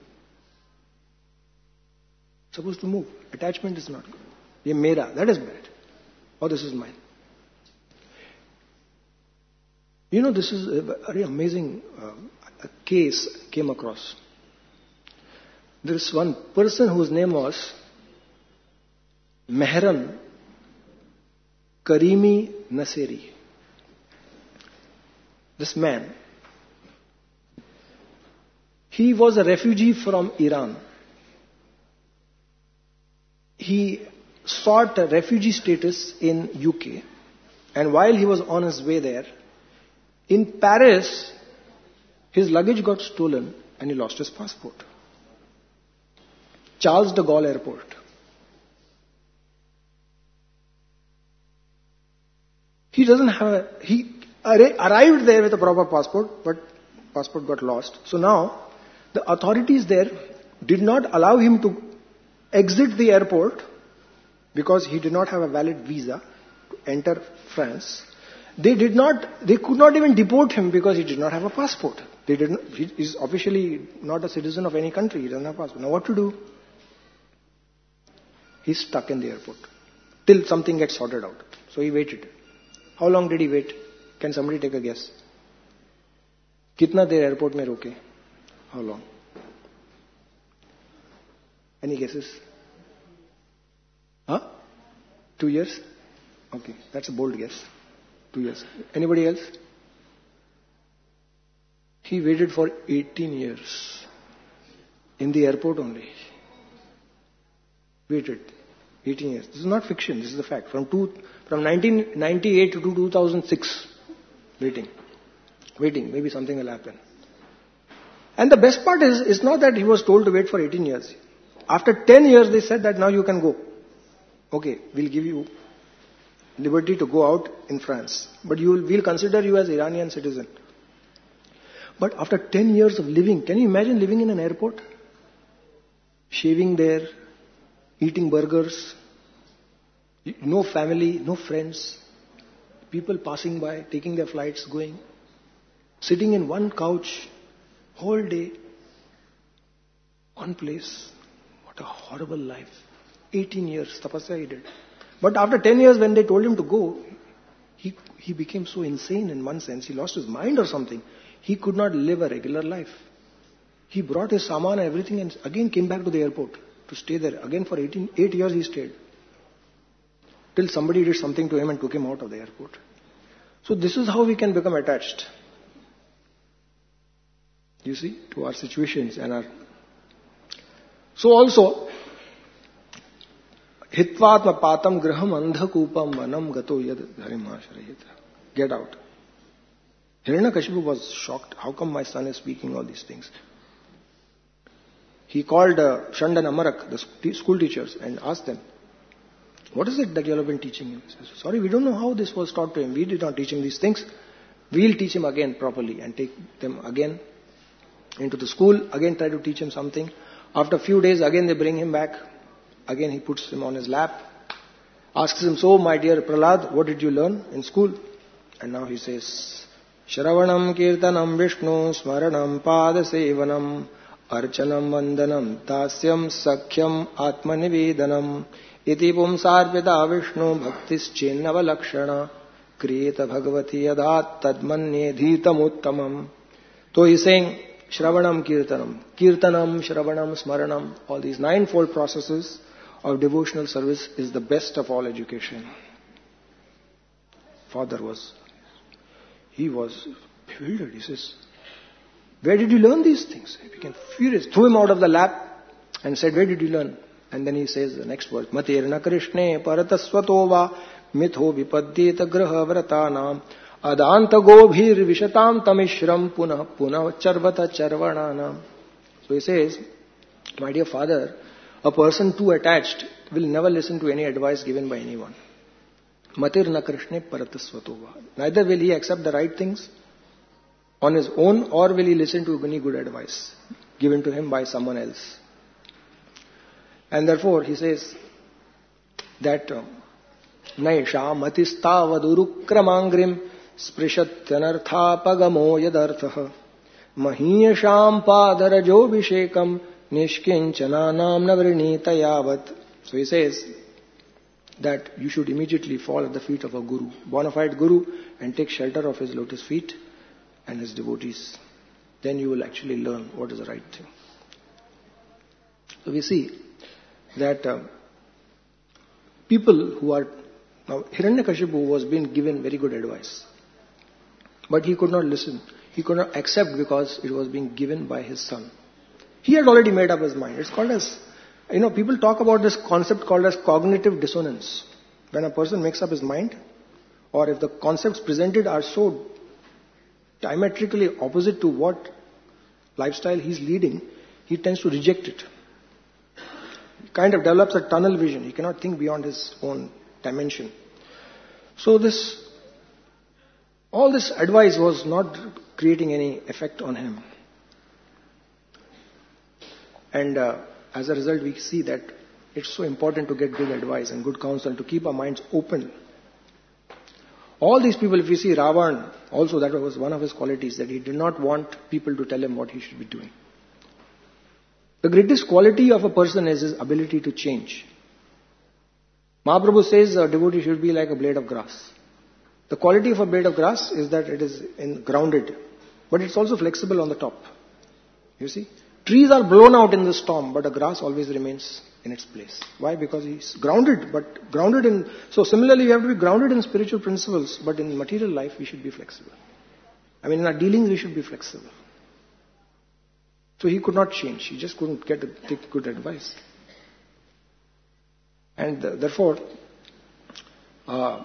Supposed to move. Attachment is not good. Ye mera, that is bad. Oh, this is mine. You know, this is a very amazing uh, a case came across. There is one person whose name was Mehran Karimi Naseri. This man, he was a refugee from Iran. He sought a refugee status in U K, and while he was on his way there, in Paris, his luggage got stolen and he lost his passport. Charles de Gaulle Airport. He doesn't have a, he arrived there with a proper passport, but passport got lost. So now, the authorities there did not allow him to exit the airport because he did not have a valid visa to enter France. They did not, they could not even deport him because he did not have a passport. They did not, he is officially not a citizen of any country. He doesn't have a passport. Now what to do? He's stuck in the airport till something gets sorted out. So he waited. How long did he wait? Can somebody take a guess? Kitna der airport mein roke? How long? Any guesses? Huh? Two years? Okay, that's a bold guess. Two years. Anybody else? He waited for eighteen years. In the airport only. Waited. eighteen years. This is not fiction, this is the fact. From two, from nineteen ninety-eight to two thousand six. Waiting. Waiting. Maybe something will happen. And the best part is, it's not that he was told to wait for eighteen years. After ten years they said that now you can go. Okay, we'll give you liberty to go out in France. But you will, we'll consider you as Iranian citizen. But after ten years of living, can you imagine living in an airport? Shaving there, eating burgers, no family, no friends, people passing by, taking their flights, going, sitting in one couch, whole day, one place. What a horrible life. eighteen years, tapasya he did. But after ten years when they told him to go, he, he became so insane in one sense. He lost his mind or something. He could not live a regular life. He brought his saman and everything and again came back to the airport to stay there. Again for eighteen, eight years he stayed. Till somebody did something to him and took him out of the airport. So this is how we can become attached. You see, to our situations and our... So also, Hitvatma patam graham andhakupam vanam gato yad dharimasharayata. Get out. Hiranyakashipu was shocked. How come my son is speaking all these things? He called uh, Shanda and Amarak, the school teachers, and asked them, What is it that you have been teaching him? He says, sorry, we don't know how this was taught to him. We did not teach him these things. We'll teach him again properly and take them again into the school, again try to teach him something. After a few days, again they bring him back. Again he puts him on his lap, asks him, so my dear Prahlad, what did you learn in school? And now he says, Shravanam Kirtanam Vishnu Smaranam Pada Sevanam Archanam Vandanam Dasyam Sakhyam Atmanivedanam Iti Pumsarpita Vishnu Bhaktis Chennava Lakshana Kriyeta Bhagavati Yadat Tadmanye Dhitam Uttamam. So he is saying, Shravanam Kirtanam. Kirtanam, Shravanam, Smaranam, all these ninefold processes of devotional service is the best of all education. Father was, he was bewildered. He says, where did you learn these things? He became furious, threw him out of the lap and said, where did you learn? And then he says the next verse, Materna Krishne Paratasvatova Mitho Vipadyeta Graha Vratanam Adanta Gobhir Vishatam Tamishram Puna Puna Charvata Charvananam. So he says, my dear father, a person too attached will never listen to any advice given by anyone. Matirna Krishne Paratasvatova. Neither will he accept the right things on his own, or will he listen to any good advice given to him by someone else. And therefore he says that Naisha Matistavadurukkramangrim Sprishatyanarthapagamo yadartha Mahiyasham Padarajo Vishekam Nishkinchananam Navrinita Yavat. So he says that you should immediately fall at the feet of a guru, bona fide guru, and take shelter of his lotus feet and his devotees. Then you will actually learn what is the right thing. So we see that uh, people who are, now Hiranyakashipu was being given very good advice, but he could not listen. He could not accept because it was being given by his son. He had already made up his mind. It's called as, you know, people talk about this concept called as cognitive dissonance. When a person makes up his mind, or if the concepts presented are so diametrically opposite to what lifestyle he's leading, he tends to reject it. He kind of develops a tunnel vision. He cannot think beyond his own dimension. So this, all this advice was not creating any effect on him. And uh, as a result, we see that it's so important to get good advice and good counsel, to keep our minds open. All these people, if you see Ravan, also that was one of his qualities, that he did not want people to tell him what he should be doing. The greatest quality of a person is his ability to change. Mahaprabhu says a devotee should be like a blade of grass. The quality of a blade of grass is that it is in, grounded, but it's also flexible on the top. You see? Trees are blown out in the storm, but a grass always remains in its place. Why? Because he's grounded, but grounded in... So similarly, we have to be grounded in spiritual principles, but in material life, we should be flexible. I mean, in our dealings, we should be flexible. So he could not change. He just couldn't get to take good advice. And uh, therefore, uh,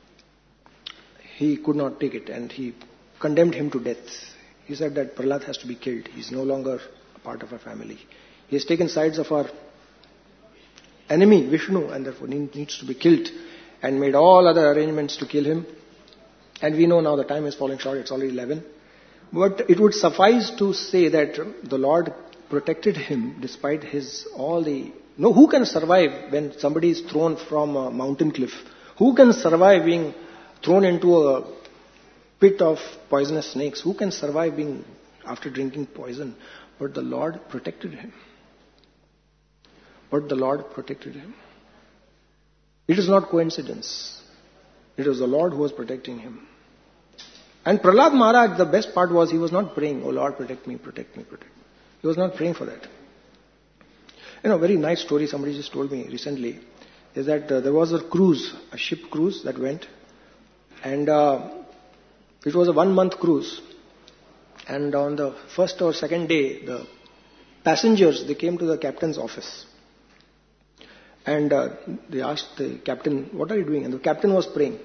he could not take it, and he condemned him to death. He said that Prahlad has to be killed. He's no longer a part of our family. He has taken sides of our enemy, Vishnu, and therefore needs to be killed, and made all other arrangements to kill him. And we know now the time is falling short. It's already eleven. But it would suffice to say that the Lord protected him despite his all the... No, who can survive when somebody is thrown from a mountain cliff? Who can survive being thrown into a pit of poisonous snakes? Who can survive being after drinking poison? But the Lord protected him. But the Lord protected him. It is not coincidence. It was the Lord who was protecting him. And Prahlad Maharaj, the best part was he was not praying, oh Lord, protect me, protect me, protect me. He was not praying for that. You know, a very nice story somebody just told me recently is that uh, there was a cruise, a ship cruise that went, and uh, it was a one-month cruise. And on the first or second day, the passengers, they came to the captain's office. And uh, they asked the captain, what are you doing? And the captain was praying.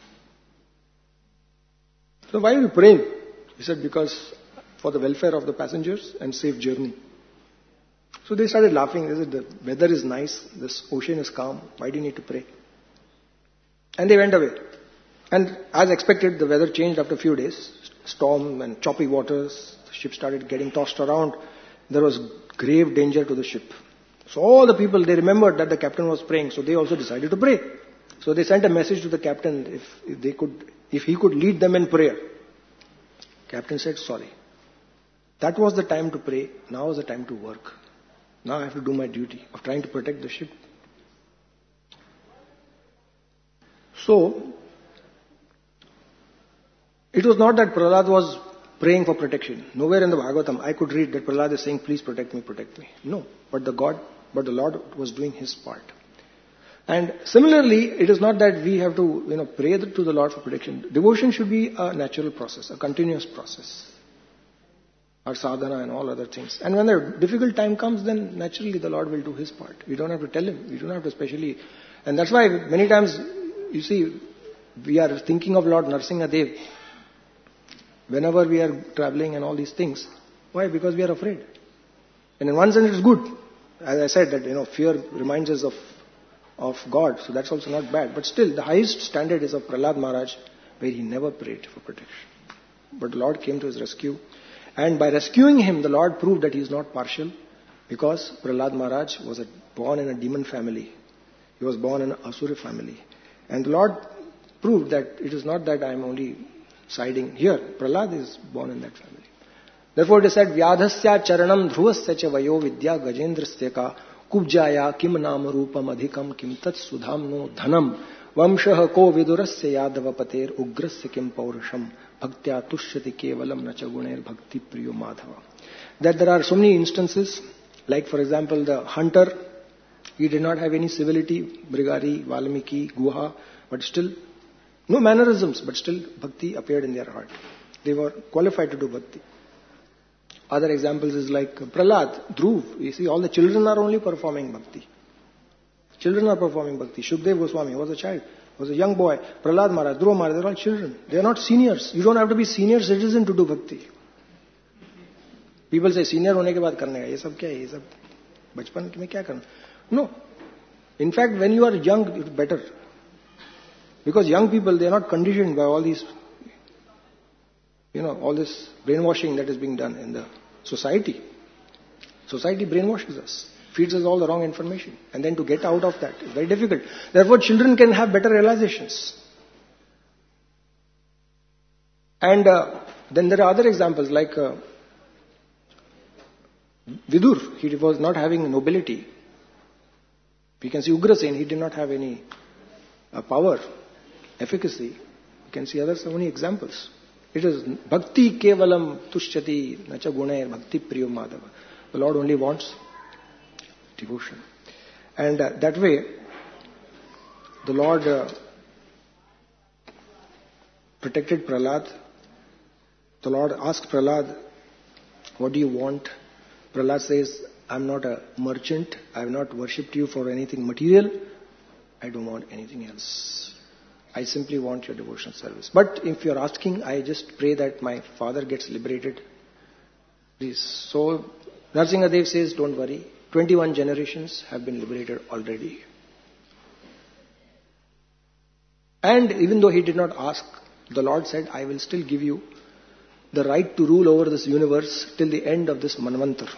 So why are you praying? He said, because for the welfare of the passengers and safe journey. So they started laughing. They said, the weather is nice, this ocean is calm, why do you need to pray? And they went away. And as expected, the weather changed after a few days. Storm and choppy waters, the ship started getting tossed around. There was grave danger to the ship. So all the people, they remembered that the captain was praying, so they also decided to pray. So they sent a message to the captain if, if they could, if he could lead them in prayer. Captain said, sorry. That was the time to pray, now is the time to work. Now I have to do my duty of trying to protect the ship. So, it was not that Prahlad was praying for protection. Nowhere in the Bhagavatam I could read that Prahlad is saying, please protect me, protect me. No, but the God, but the Lord was doing His part. And similarly, it is not that we have to, you know, pray to the Lord for protection. Devotion should be a natural process, a continuous process. Our sadhana and all other things. And when the difficult time comes, then naturally the Lord will do His part. We don't have to tell Him. We don't have to specially... And that's why many times, you see, we are thinking of Lord Narasimhadev whenever we are traveling and all these things. Why? Because we are afraid. And in one sense it's good. As I said, that, you know, fear reminds us of, of God. So that's also not bad. But still, the highest standard is of Prahlad Maharaj, where he never prayed for protection. But the Lord came to his rescue. And by rescuing him, the Lord proved that he is not partial, because Prahlad Maharaj was a, born in a demon family. He was born in an Asura family. And the Lord proved that it is not that I am only siding here. Prahlad is born in that family. Therefore it is said, Vyadhasya charanam dhruvasya cha vayo vidya gajendrasya ka kubjaya kim nama rupam adhikam kim tat sudhamno dhanam vamshah ko vidurasya yadava pater ugrasya kim paurasham bhaktya tushyati kevalam nacha gunair bhakti priyo madhava. That there are so many instances, like for example the hunter, he did not have any civility, Brigari, Valmiki, Guha, but still, no mannerisms, but still bhakti appeared in their heart. They were qualified to do bhakti. Other examples is like Prahlad, Dhruv. You see, all the children are only performing bhakti. Children are performing bhakti. Shukdev Goswami was a child, was a young boy. Prahlad Maharaj, Dhruv Maharaj, they're all children. They are not seniors. You don't have to be senior citizen to do bhakti. People say, senior होने के बाद करने का, ये सब क्या है, ये सब बचपन में क्या करना? No. In fact, when you are young, it's better. Because young people, they are not conditioned by all these, you know, all this brainwashing that is being done in the society. Society brainwashes us, feeds us all the wrong information. And then to get out of that is very difficult. Therefore, children can have better realizations. And uh, then there are other examples like uh, Vidur. He was not having nobility. We can see Ugrasen, he did not have any uh, power, efficacy. You can see other so many examples. It is bhakti kevalam tushyati nacha gunair bhakti priyo madhava. The Lord only wants devotion. And uh, that way, the Lord uh, protected Prahlad. The Lord asked Prahlad, what do you want? Prahlad says, I'm not a merchant. I have not worshipped you for anything material. I don't want anything else. I simply want your devotional service. But if you're asking, I just pray that my father gets liberated. Please. So, Narasimhadev says, don't worry. twenty-one generations have been liberated already. And even though he did not ask, the Lord said, I will still give you the right to rule over this universe till the end of this Manvantar.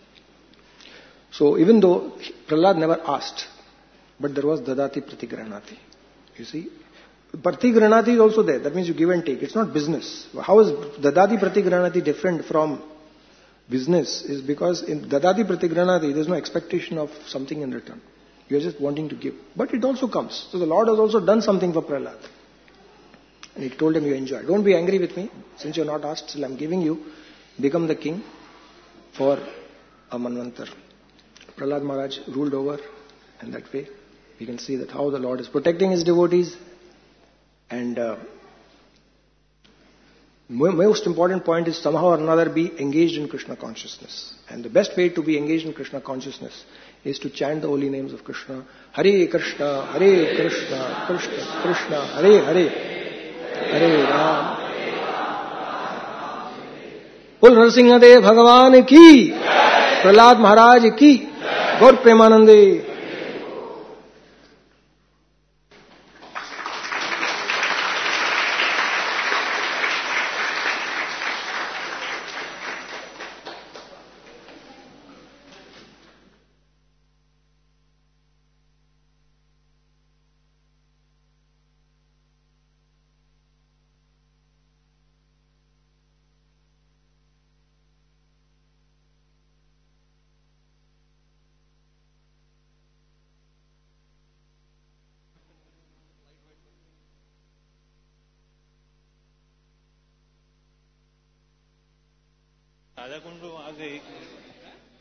So even though Prahlad never asked, but there was Dadati Pratigranati. You see, Pratigranati is also there. That means you give and take. It's not business. How is Dadati Pratigranati different from business? Is because in Dadati Pratigranati there's no expectation of something in return. You're just wanting to give. But it also comes. So the Lord has also done something for Prahlad. And he told him, you enjoy. Don't be angry with me. Since you're not asked, still I'm giving you. Become the king for a Manvantar. Prahlad Maharaj ruled over, and that way we can see that how the Lord is protecting his devotees. And uh, most important point is somehow or another be engaged in Krishna consciousness. And the best way to be engaged in Krishna consciousness is to chant the holy names of Krishna. Hare Krishna, Hare Krishna, Krishna Krishna, Hare Hare. Hare Ram. Bol Narasimhadev Bhagavan ki. Prahlad महाराज की, गौर प्रेमानंदे। राधा कुंड आ गई।